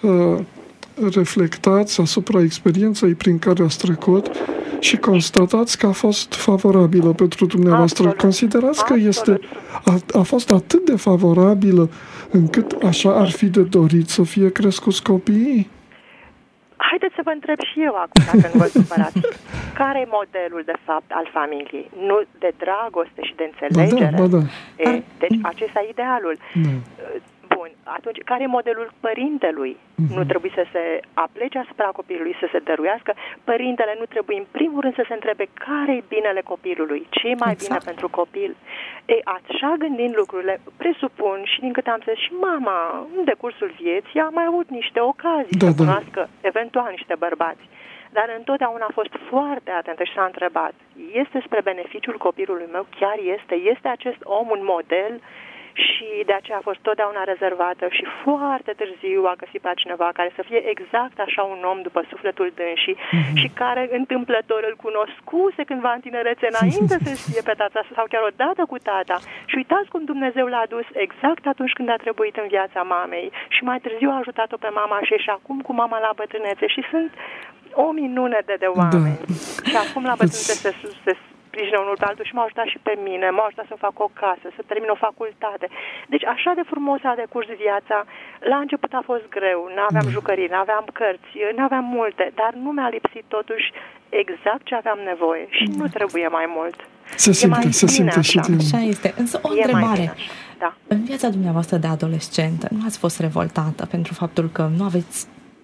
reflectați asupra experienței prin care ați trecut și constatați că a fost favorabilă pentru dumneavoastră. Absolut. Considerați că Absolut. este, a, a fost atât de favorabilă încât așa ar fi de dorit să fie crescuți copiii? Haideți să vă întreb și eu acum, dacă nu vă supărați. Care e modelul, de fapt, al familiei? Nu de dragoste și de înțelegere? Ba da, ba da. E, deci, acesta e idealul. Da. Bun, atunci, care e modelul părintelui? Mm-hmm. Nu trebuie să se aplece asupra copilului, să se dăruiască. Părintele nu trebuie, în primul rând, să se întrebe care e binele copilului, ce e mai exact. bine pentru copil. E, așa gândind lucrurile, presupun, și din câte am zis, și mama, în decursul vieții, a mai avut niște ocazii da, să cunoască, da. eventual, niște bărbați. Dar întotdeauna a fost foarte atentă și s-a întrebat, este spre beneficiul copilului meu? Chiar este? Este acest om un model? Și de aceea a fost totdeauna rezervată și foarte târziu a găsit pe cineva care să fie exact așa un om după sufletul dânsii mm-hmm. și care întâmplător îl cunoscuse cândva în tinerețe înainte să știe pe tata sau chiar odată cu tata. Și uitați cum Dumnezeu l-a adus exact atunci când a trebuit în viața mamei și mai târziu a ajutat-o pe mama și, și acum cu mama la bătrânețe și sunt o minune de, de oameni. Da. Și acum la bătrânețe se, se sprijină unul pe altul și m-a ajutat și pe mine, m-a ajutat să fac o casă, să termin o facultate. Deci așa de frumos a decurs viața. La început a fost greu, n-aveam jucării, n-aveam cărți, n-aveam multe, dar nu mi-a lipsit totuși exact ce aveam nevoie și nu trebuie mai mult. Se simte, se simte și din... Așa este. Însă o e întrebare. Da. În viața dumneavoastră de adolescentă, nu ați fost revoltată pentru faptul că nu aveți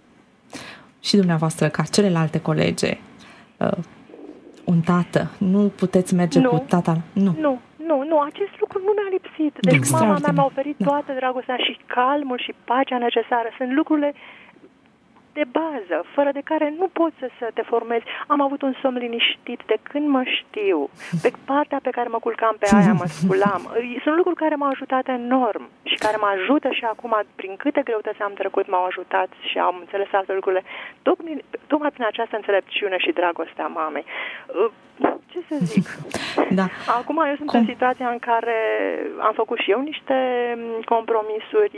și dumneavoastră, ca celelalte colege, uh, un tată? Nu puteți merge nu, cu tata? Nu. Nu, nu, nu, acest lucru nu mi-a lipsit. Deci mama mea mi-a oferit da. toată dragostea și calmul și pacea necesară. Sunt lucrurile de bază, fără de care nu poți să, să te formezi. Am avut un somn liniștit de când mă știu. Pe partea pe care mă culcam pe aia, mă sculam. Sunt lucruri care m-au ajutat enorm și care mă ajută și acum, prin câte greutăți am trecut, m-au ajutat și am înțeles alte lucrurile, tocmai, tocmai prin această înțelepciune și dragostea mamei. Ce să zic? Da. Acum eu sunt Cum? în situația în care am făcut și eu niște compromisuri,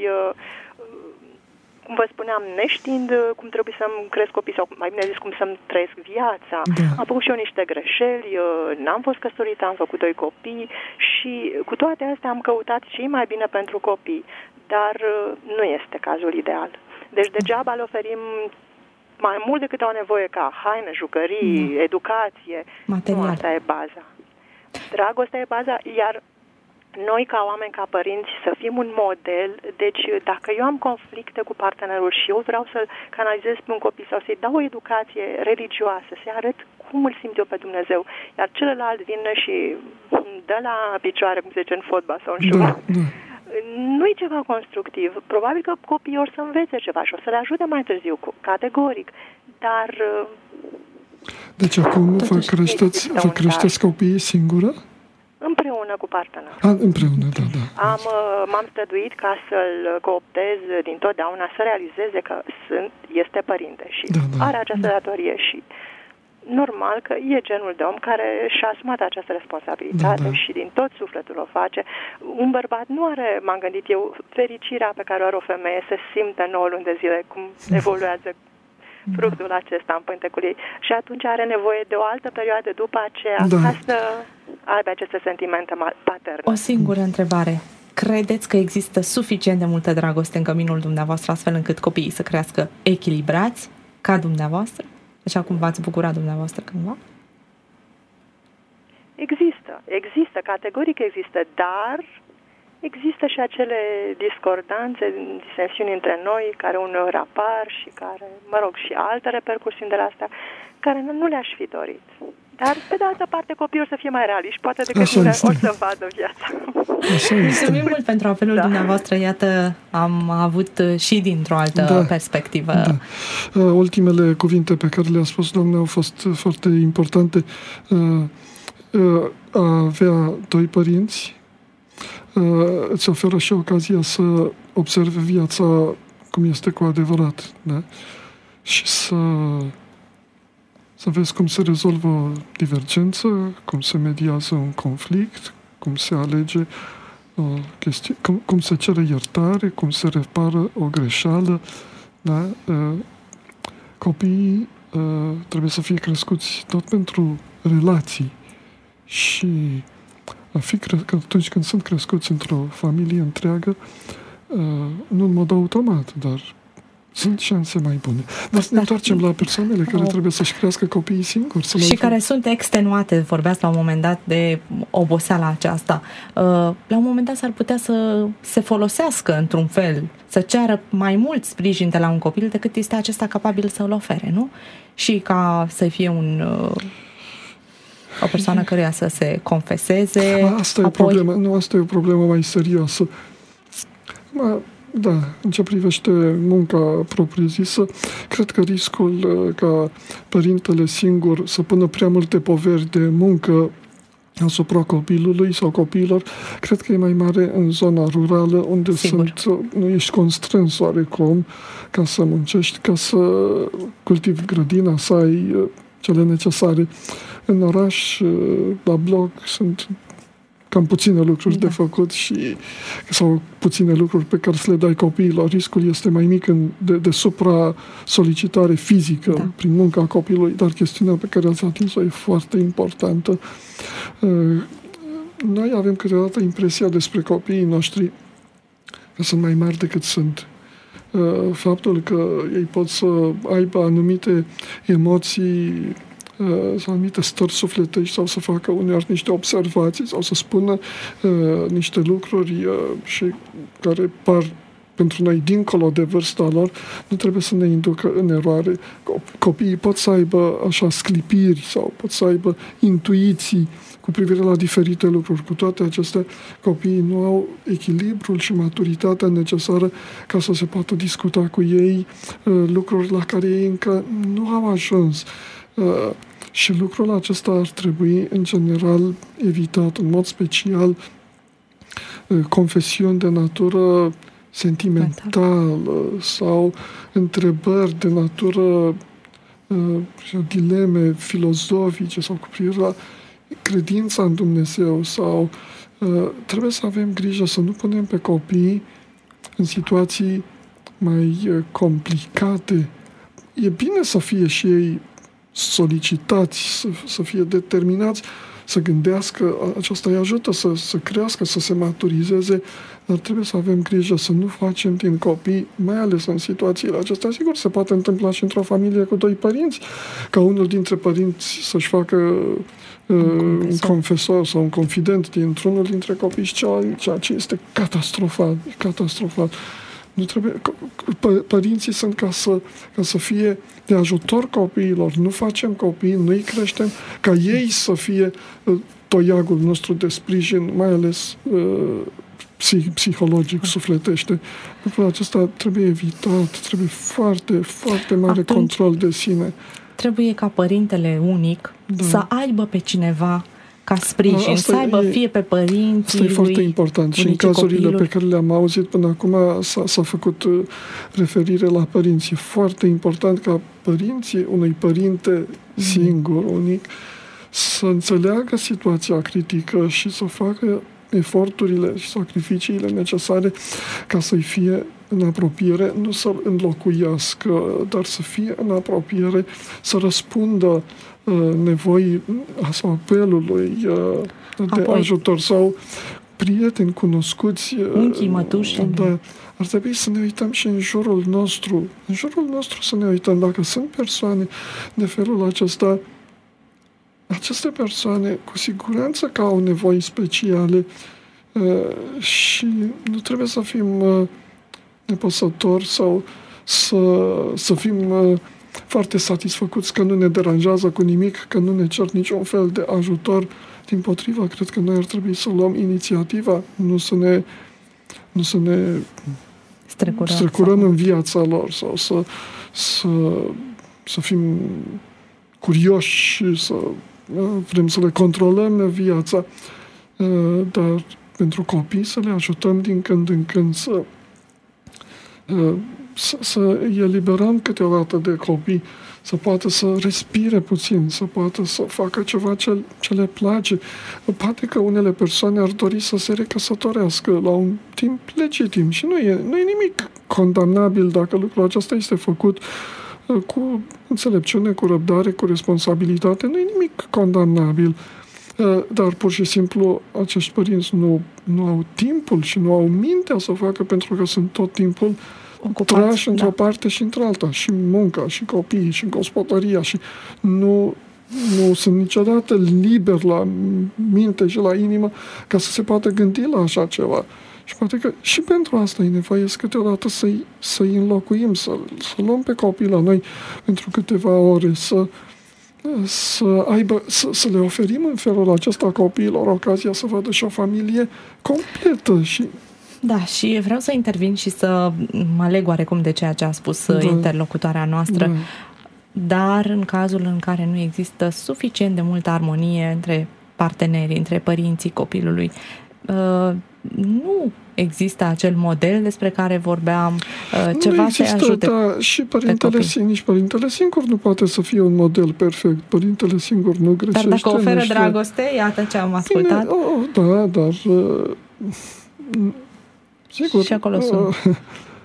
cum vă spuneam, neștiind cum trebuie să-mi cresc copii, sau mai bine zis, cum să-mi trăiesc viața. Da. Am făcut și eu niște greșeli, n-am fost căsătorită, am făcut doi copii și cu toate astea am căutat ce e mai bine pentru copii, dar nu este cazul ideal. Deci degeaba le oferim mai mult decât au nevoie ca haine, jucării, mm. educație. Material. Nu, asta e baza. Dragostea e baza, iar noi ca oameni, ca părinți, să fim un model. Deci dacă eu am conflicte cu partenerul și eu vreau să-l canalizez pe un copil sau să-i dau o educație religioasă, să-i arăt cum îl simt eu pe Dumnezeu, iar celălalt vine și dă la picioare, cum se zice în fotbal sau în șuva, da, da. nu-i ceva constructiv. Probabil că copiii or să învețe ceva și o să le ajute mai târziu, categoric. Dar... Deci acum vă creșteți, vă creșteți copiii singură? Împreună cu partenerul. A, împreună, da, da. Am, m-am străduit ca să-l cooptez dintotdeauna, să realizeze că sunt, este părinte și da, da. are această datorie și normal că e genul de om care și-a asumat această responsabilitate, da, da. Și din tot sufletul o face. Un bărbat nu are, m-am gândit eu, fericirea pe care o are o femeie să simtă nouă luni de zile cum evoluează fructul acesta în pântecul ei. Și atunci are nevoie de o altă perioadă după aceea, da, ca să aibă aceste sentimente paterne. O singură întrebare. Credeți că există suficient de multă dragoste în căminul dumneavoastră astfel încât copiii să crească echilibrați ca dumneavoastră? Așa cum v-ați bucurat dumneavoastră cândva? Există. Există. Categoric există. Dar există și acele discordanțe, disensiuni între noi, care uneori apar și care, mă rog, și alte repercusiuni de la astea, care nu, nu le-aș fi dorit. Dar, pe de altă parte, copiii o să fie mai realiști, poate decât mine o să vadă viața. Mulțumim mult pentru apelul da. dumneavoastră. Iată, am avut și dintr-o altă da. perspectivă. Da. Ultimele cuvinte pe care le-a spus doamna au fost foarte importante. A avea doi părinți îți oferă și ocazia să observe viața cum este cu adevărat, da? Și să să vezi cum se rezolvă o divergență, cum se mediază un conflict, cum se alege o chestie, cum, cum se cere iertare, cum se repară o greșeală, da? Copiii trebuie să fie crescuți tot pentru relații și a fi cre- că atunci când sunt crescuți într-o familie întreagă, nu în mod automat, dar sunt șanse mai bune. Dar să ne întoarcem la persoanele care trebuie să-și crească copiii singuri. Să și care sunt extenuate. Vorbeați la un moment dat de oboseala aceasta. La un moment dat s-ar putea să se folosească într-un fel, să ceară mai mult sprijin de la un copil decât este acesta capabil să-l ofere, nu? Și ca să fie un... o persoană căreia să se confeseze. Asta e apoi... o problemă. Nu, asta e o problemă mai serioasă. Ma, da, în ce privește munca propriu-zisă, cred că riscul ca părintele singur să pună prea multe poveri de muncă asupra copilului sau copiilor, cred că e mai mare în zona rurală, unde sunt, nu ești constrâns oarecum ca să muncești, ca să cultivi grădina, să ai cele necesare. În oraș, la bloc, sunt cam puține lucruri da. de făcut și sau puține lucruri pe care să le dai copiilor. Riscul este mai mic în, de, de supra-solicitare fizică da. prin munca copilului, dar chestiunea pe care ați atins-o e foarte importantă. Noi avem câteodată impresia despre copiii noștri că sunt mai mari decât sunt. Faptul că ei pot să aibă anumite emoții sau anumite stări sufletești sau să facă uneori niște observații sau să spună uh, niște lucruri uh, și care par pentru noi dincolo de vârsta lor, nu trebuie să ne inducă în eroare. Copiii pot să aibă așa sclipiri sau pot să aibă intuiții cu privire la diferite lucruri. Cu toate acestea, copiii nu au echilibrul și maturitatea necesară ca să se poată discuta cu ei uh, lucruri la care ei încă nu au ajuns. Uh, și lucrul acesta ar trebui, în general, evitat, în mod special, uh, confesiuni de natură sentimentală sau întrebări de natură, uh, dileme filozofice sau cu privire la credința în Dumnezeu sau uh, trebuie să avem grijă să nu punem pe copii în situații mai uh, complicate. E bine să fie și ei solicitați, să, să fie determinați, să gândească, aceasta îi ajută să, să crească, să se maturizeze, dar trebuie să avem grijă să nu facem din copii, mai ales în situațiile acestea. Sigur, se poate întâmpla și într-o familie cu doi părinți, ca unul dintre părinți să-și facă uh, un confesor sau un confident dintr-unul dintre copii și ceea ce este catastrofal, catastrofal. Nu trebuie, părinții sunt ca să, ca să fie de ajutor copiilor. Nu facem copii, nu îi creștem, ca ei să fie toiagul nostru de sprijin, mai ales uh, psihologic, sufletește. Lucrul acesta trebuie evitat, trebuie foarte, foarte mare Atunci, control de sine. Trebuie ca părintele unic da. să aibă pe cineva ca sprijin, asta să aibă e, fie pe părinții asta e lui, foarte important și în cazurile copilul. Pe care le-am auzit până acum s-a, s-a făcut referire la părinți. E foarte important ca părinții unui părinte singur, unic, să înțeleagă situația critică și să facă eforturile și sacrificiile necesare ca să-i fie în apropiere, nu să-l înlocuiască, dar să fie în apropiere, să răspundă uh, nevoii sau apelului uh, de Apoi. ajutor sau prieteni cunoscuți. Uh, Unchii, mătuși. Da, ar trebui să ne uităm și în jurul nostru, în jurul nostru să ne uităm dacă sunt persoane de felul acesta. Aceste persoane cu siguranță că au nevoi speciale uh, și nu trebuie să fim uh, nepăsători sau să, să fim uh, foarte satisfăcuți că nu ne deranjează cu nimic, că nu ne cer niciun fel de ajutor. Dimpotrivă, cred că noi ar trebui să luăm inițiativa, nu să ne, nu să ne strecurăm, strecurăm în viața lor sau să, să, să fim curioși și să vrem să le controlăm viața, dar pentru copii să le ajutăm din când în când să, să, să îi eliberăm câteodată de copii, să poată să respire puțin, să poată să facă ceva ce, ce le place. Poate că unele persoane ar dori să se recăsătorească la un timp legitim și nu e, nu e nimic condamnabil dacă lucrul acesta este făcut cu înțelepciune, cu răbdare, cu responsabilitate. Nu e nimic condamnabil, dar pur și simplu acești părinți nu, nu au timpul și nu au mintea să o facă pentru că sunt tot timpul ocupați, trași într-o da. parte și într-alta, și munca, și copiii, și gospodăria, și nu, nu sunt niciodată liber la minte și la inimă ca să se poată gândi la așa ceva. Și poate că și pentru asta e nevoie câteodată să-i, să-i înlocuim, să, să luăm pe copii la noi pentru câteva ore, să, să, aibă, să, să le oferim în felul acesta copiilor ocazia să vadă și o familie completă. Și Da, și vreau să intervin și să mă leg oarecum de ceea ce a spus da. interlocutoarea noastră, da. dar în cazul în care nu există suficient de multă armonie între partenerii, între părinții copilului, uh, nu există acel model despre care vorbeam, uh, ceva să ajute. Da, și părintele singur, nici părintele singur nu poate să fie un model perfect. Părintele singur nu greșește. Dar dacă oferă niște... dragoste, iată ce am ascultat. Bine, oh, da, dar uh, sigur. Și acolo sunt. Uh,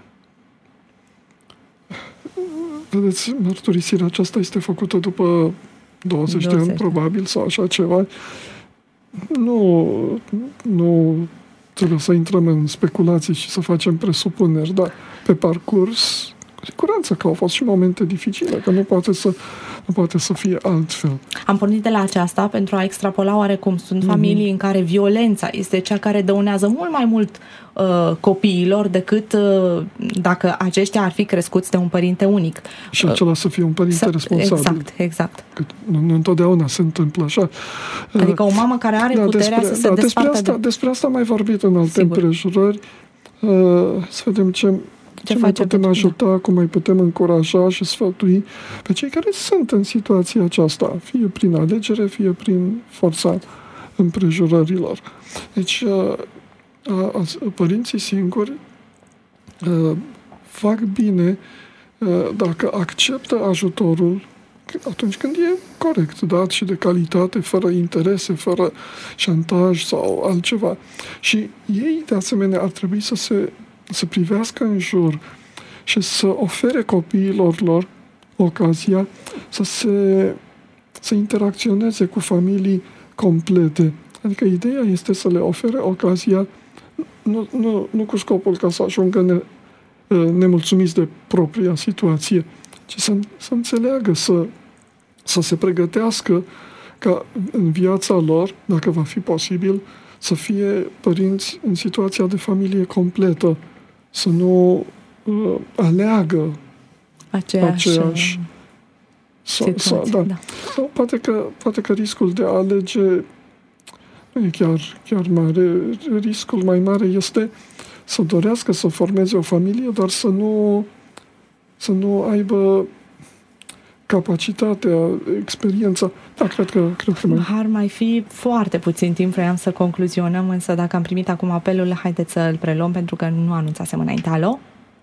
vedeți, mărturisirea aceasta este făcută după douăzeci de ani, probabil, sau așa ceva. Nu, nu trebuie să intrăm în speculații și să facem presupuneri, dar pe parcurs, cu siguranță că au fost și momente dificile, că nu poate să, nu poate să fie altfel. Am pornit de la aceasta pentru a extrapola oarecum sunt mm-hmm. familii în care violența este cea care dăunează mult mai mult uh, copiilor decât uh, dacă aceștia ar fi crescuți de un părinte unic. Și acela să fie un părinte să, responsabil. Exact, exact. Că nu, nu întotdeauna se întâmplă așa. Adică o mamă care are da, puterea despre, să se da, despartă despre asta, de... despre asta am mai vorbit în alte Sigur. împrejurări. Uh, să vedem ce... Ce, ce mai putem ajuta, da. cum mai putem încuraja și sfătui pe cei care sunt în situația aceasta, fie prin alegere, fie prin forța împrejurărilor. Deci, părinții singuri fac bine dacă acceptă ajutorul atunci când e corect dat și de calitate, fără interese, fără șantaj sau altceva. Și ei, de asemenea, ar trebui să se să privească în jur și să ofere copiilor lor ocazia să se să interacționeze cu familii complete. Adică ideea este să le ofere ocazia nu, nu, nu cu scopul ca să ajungă ne, nemulțumiți de propria situație, ci să, să înțeleagă, să, să se pregătească ca în viața lor, dacă va fi posibil, să fie părinți în situația de familie completă, să nu uh, aleagă aceeași, aceeași situație. Da. Da. Sau poate că, poate că riscul de a alege nu e chiar, chiar mare. Riscul mai mare este să dorească să formeze o familie, dar să nu, să nu aibă capacitatea, experiența. Da, cred că, cred că mai... Ar mai fi foarte puțin timp, vreau să concluzionăm, însă dacă am primit acum apelul, haideți să îl preluăm, pentru că nu anunțasem înainte. Alo?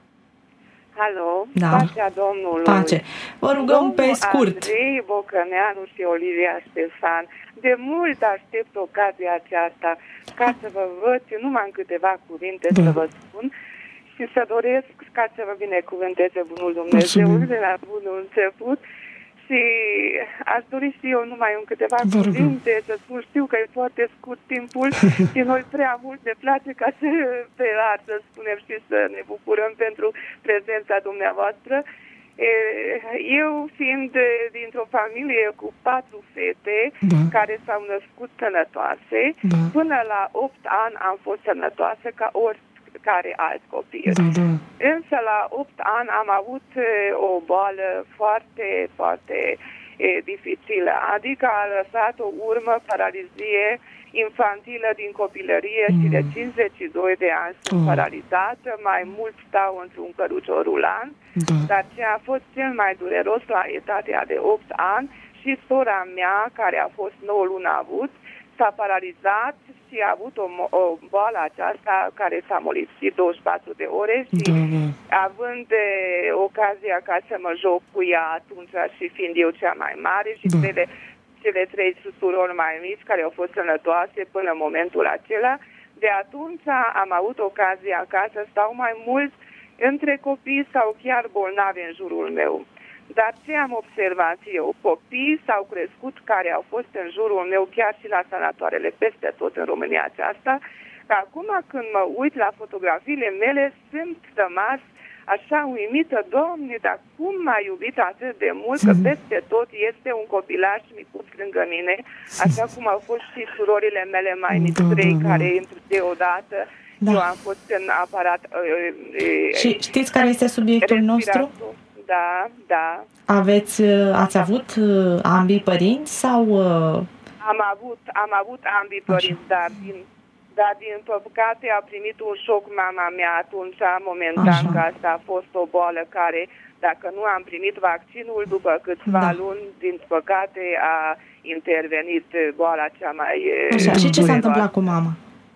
Alo, da. Pacea Domnului. Pace. Vă rugăm Domnul pe scurt. Andrei Bocăneanu și Olivia Ștefan, de mult aștept ocazia aceasta ca să vă văd și numai în câteva cuvinte da. să vă spun și să doresc ca să vă binecuvânteze bunul Dumnezeu de la bunul început. Și aș dori și eu numai în câteva cuvinte să spun, știu că e foarte scurt timpul și noi prea mult ne place ca să pe rar, să spunem, și să ne bucurăm pentru prezența dumneavoastră. Eu fiind dintr-o familie cu patru fete da. care s-au născut sănătoase, da. până la opt ani am fost sănătoasă ca ori care alți copii. Da, da. Însă la opt ani am avut o boală foarte, foarte e, dificilă. Adică a lăsat o urmă, paralizie infantilă din copilărie mm. și de cincizeci și doi de ani sunt oh. paralizată. Mai mult stau într-un cărucior rulant. Da. Dar ce a fost cel mai dureros la etatea de opt ani și sora mea, care a fost nouă luni avut, s-a paralizat și a avut o, o boală aceasta care s-a molipsit douăzeci și patru de ore și da, da. având de, ocazia ca să mă joc cu ea atunci și fiind eu cea mai mare și da. cele, cele trei surori mai mici care au fost sănătoase până în momentul acela, de atunci am avut ocazia ca să stau mai mult între copii sau chiar bolnavi în jurul meu. Dar ce am observat eu? Copii s-au crescut care au fost în jurul meu, chiar și la sanatoarele peste tot în România aceasta, că acum când mă uit la fotografiile mele, sunt rămas așa uimită, Doamne, dar cum m-a iubit atât de mult, că peste tot este un copilaș micuț lângă mine, așa cum au fost și surorile mele mai mici, da, trei, da, da. care intru deodată. Da. Eu am fost în aparat... Uh, uh, și știți care este subiectul nostru? Da, da. Aveți, ați avut ambii părinți sau... Am avut, am avut ambii părinți, dar din, dar din păcate a primit un șoc mama mea atunci, momentan, Așa. că asta a fost o boală care, dacă nu am primit vaccinul, după câțiva da. luni, din păcate a intervenit boala cea mai... Așa, și ce s-a întâmplat cu mama?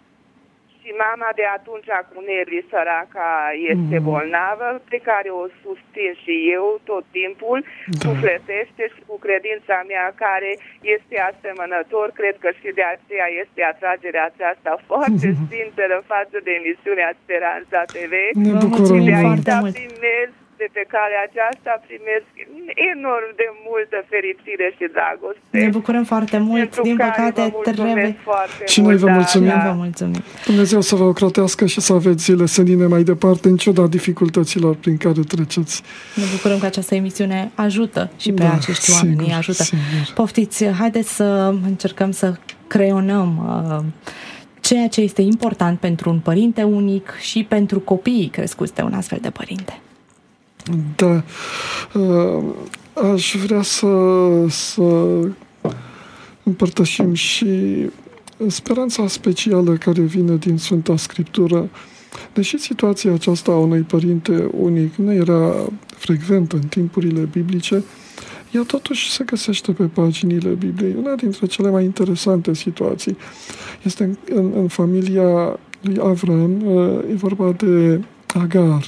Și mama de atunci cu nervii săraca este mm. bolnavă, pe care o susțin și eu tot timpul, da. sufletește și cu credința mea care este asemănător, cred că și de aceea este atragerea aceasta foarte mm. sinceră față de emisiunea Speranța T V. Ne bucurăm foarte mult. De pe care aceasta primesc enorm de multă fericire și dragoste. Ne bucurăm foarte mult, din păcate trebuie... Și noi vă mulțumim. Da. Vă mulțumim. Dumnezeu să vă ocrotească și să aveți zile senine mai departe, în ciuda dificultăților prin care treceți. Ne bucurăm că această emisiune ajută și pe da, acești oameni, sigur, ajută. Sigur. Poftiți, haideți să încercăm să creionăm uh, ceea ce este important pentru un părinte unic și pentru copiii crescuți de un astfel de părinte. Da, aș vrea să, să împărtășim și speranța specială care vine din Sfânta Scriptură. Deși situația aceasta a unui părinte unic nu era frecventă în timpurile biblice, ea totuși se găsește pe paginile Bibliei. Una dintre cele mai interesante situații este în, în, în familia lui Avram, e vorba de Agar.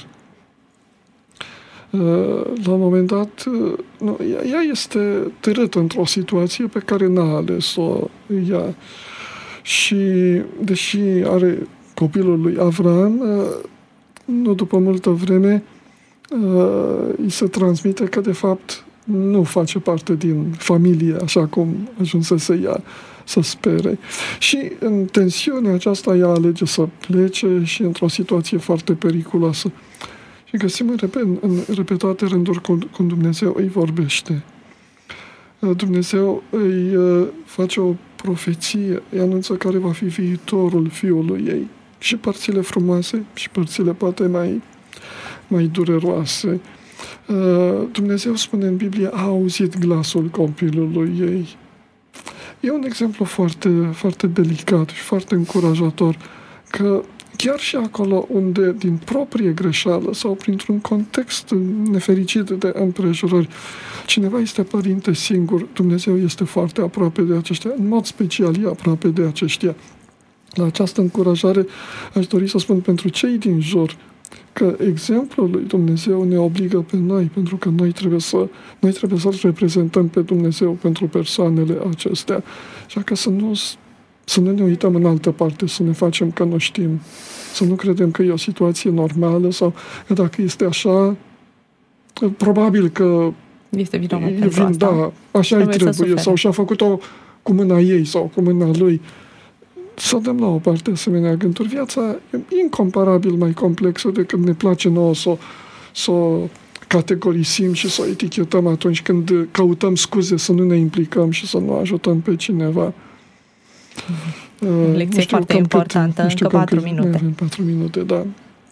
La un moment dat, nu, ea este târâtă într-o situație pe care n-a ales-o ea. Și, deși are copilul lui Avram, nu după multă vreme, îi se transmite că, de fapt, nu face parte din familie, așa cum ajunsese ea să spere. Și în tensiunea aceasta ea alege să plece și într-o situație foarte periculoasă. Și găsim în, repet, în repetate rânduri cum Dumnezeu îi vorbește. Dumnezeu îi face o profeție, îi anunță care va fi viitorul fiului ei. Și părțile frumoase și părțile poate mai, mai dureroase. Dumnezeu spune în Biblie, a auzit glasul copilului ei. E un exemplu foarte, foarte delicat și foarte încurajator că chiar și acolo unde, din proprie greșeală sau printr-un context nefericit de împrejurări, cineva este părinte singur, Dumnezeu este foarte aproape de aceștia, în mod special e aproape de aceștia. La această încurajare aș dori să spun pentru cei din jur că exemplul lui Dumnezeu ne obligă pe noi, pentru că noi trebuie să, noi trebuie să reprezentăm pe Dumnezeu pentru persoanele acestea. Așa că să nu, să nu ne uităm în altă parte, să ne facem că nu știm, să nu credem că e o situație normală sau că dacă este așa, probabil că este vinovat e, pentru asta. Da, așa îi trebuie, sau și-a făcut-o cu mâna ei sau cu mâna lui. Să dăm la o parte asemenea gânduri. Viața e incomparabil mai complexă decât ne place nouă să, să o categorisim și să o etichetăm atunci când căutăm scuze să nu ne implicăm și să nu ajutăm pe cineva. Mm-hmm. Lecție știu, foarte importantă, cât, încă patru minute. Avem patru minute, da.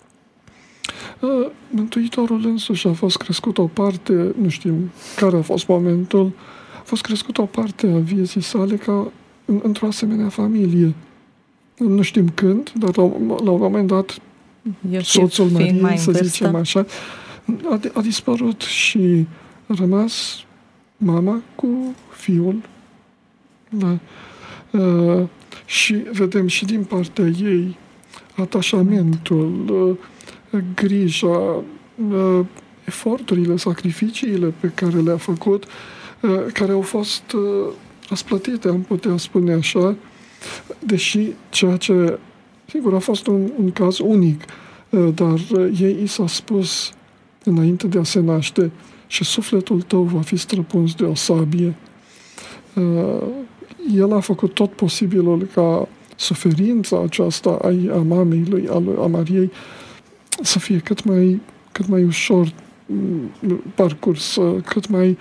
Mântuitorul însuși a fost crescut o parte, nu știm care a fost momentul, a fost crescut o parte a vieții sale ca într-o asemenea familie. Nu știm când, dar la, la un moment dat Iosif, soțul Mariei, să zicem așa, a, a dispărut și a rămas mama cu fiul. Da. Uh, și vedem și din partea ei atașamentul, uh, grija, uh, eforturile, sacrificiile pe care le-a făcut, uh, care au fost uh, răsplătite, am putea spune așa, deși ceea ce, sigur, a fost un, un caz unic, dar ei i s-a spus înainte de a se naște și sufletul tău va fi străpuns de o sabie. El a făcut tot posibilul ca suferința aceasta a, a mamei lui, a, lui, a Mariei, să fie cât mai, cât mai ușor parcurs, cât mai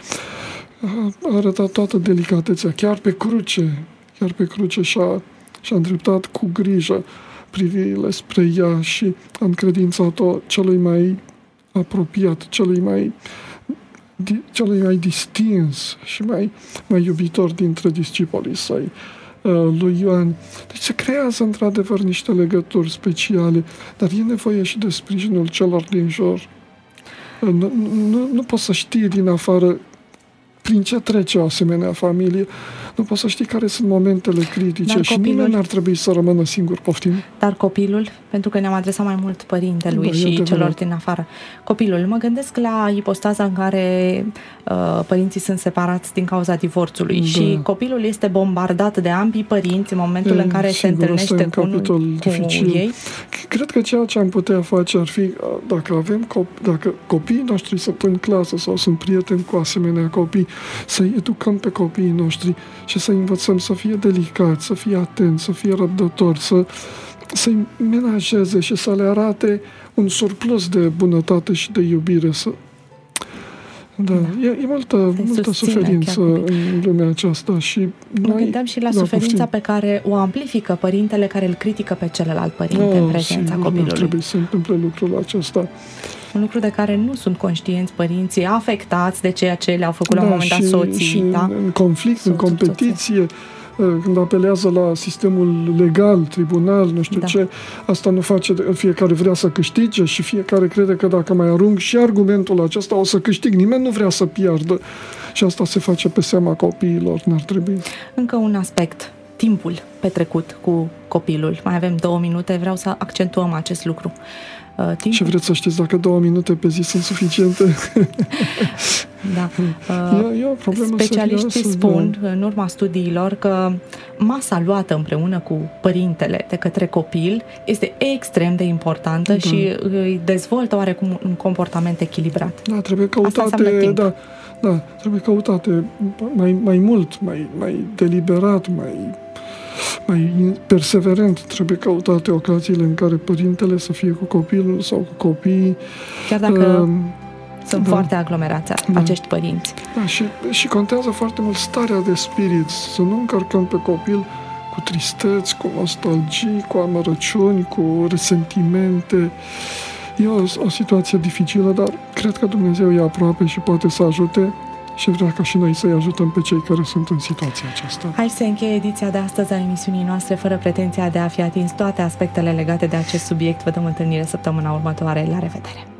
a arătat toată delicatețea, chiar pe cruce, chiar pe cruce și-a, și-a îndreptat cu grijă privirile spre ea și a încredințat-o celui mai apropiat, celui mai, di, celui mai distins și mai, mai iubitor dintre discipolii săi, lui Ioan. Deci se creează într-adevăr niște legături speciale, dar e nevoie și de sprijinul celor din jur. Nu, nu, nu poți să știi din afară prin ce trece o asemenea familie. Nu poți să știi care sunt momentele critice. Dar și copilul, nimeni n-ar trebui să rămână singur, poftim. Dar copilul, pentru că ne-am adresat mai mult părintelui da, și celor din afară. Copilul, mă gândesc la ipostaza în care uh, părinții sunt separați din cauza divorțului da. Și copilul este bombardat de ambii părinți în momentul e, în care sigur, se întâlnește cu, unul, cu ei. Cred că ceea ce am putea face ar fi, dacă avem copii, dacă copiii noștri sunt în clasă sau sunt prieteni cu asemenea copii, să-i educăm pe copiii noștri și să învățăm să fie delicați, să fie atenți, să fie răbdători, să, să-i menajeze și să le arate un surplus de bunătate și de iubire. Să... Da, da. E, e multă, multă suferință în lumea aceasta și noi... Mă gândeam și la da, suferința poftim. Pe care o amplifică părintele care îl critică pe celălalt părinte oh, în prezența sigur, copilului. Nu trebuie să se întâmple lucrul acesta. Un lucru de care nu sunt conștienți părinții, afectați de ceea ce le-au făcut da, la un moment dat soții. Și da? în conflict, soțul, în competiție, soție. Când apelează la sistemul legal, tribunal, nu știu da. ce, asta nu face, fiecare vrea să câștige și fiecare crede că dacă mai arunc și argumentul acesta o să câștig. Nimeni nu vrea să piardă și asta se face pe seama copiilor, n-ar trebui. Încă un aspect, timpul petrecut cu copilul. Mai avem două minute, vreau să accentuăm acest lucru. Timpul... Ce vreți să știți, dacă două minute pe zi sunt suficiente? Da. E, e o problemă Specialiștii serioasă, spun, da. în urma studiilor, că masa luată împreună cu părintele de către copil este extrem de importantă da. și îi dezvoltă oarecum un comportament echilibrat. Da, trebuie căutate, da, da, trebuie căutate mai, mai mult, mai, mai deliberat, mai... mai perseverent, trebuie căutate ocaziile în care părintele să fie cu copilul sau cu copiii. Chiar dacă uh, sunt da, foarte aglomerați da, acești părinți. Da, și, și contează foarte mult starea de spirit, să nu încărcăm pe copil cu tristeți, cu nostalgii, cu amărăciuni, cu resentimente. E o, o situație dificilă, dar cred că Dumnezeu e aproape și poate să ajute și vrea ca și noi să-i ajutăm pe cei care sunt în situația aceasta. Aici se încheie ediția de astăzi a emisiunii noastre, fără pretenția de a fi atins toate aspectele legate de acest subiect. Vă dăm întâlnire săptămâna următoare. La revedere!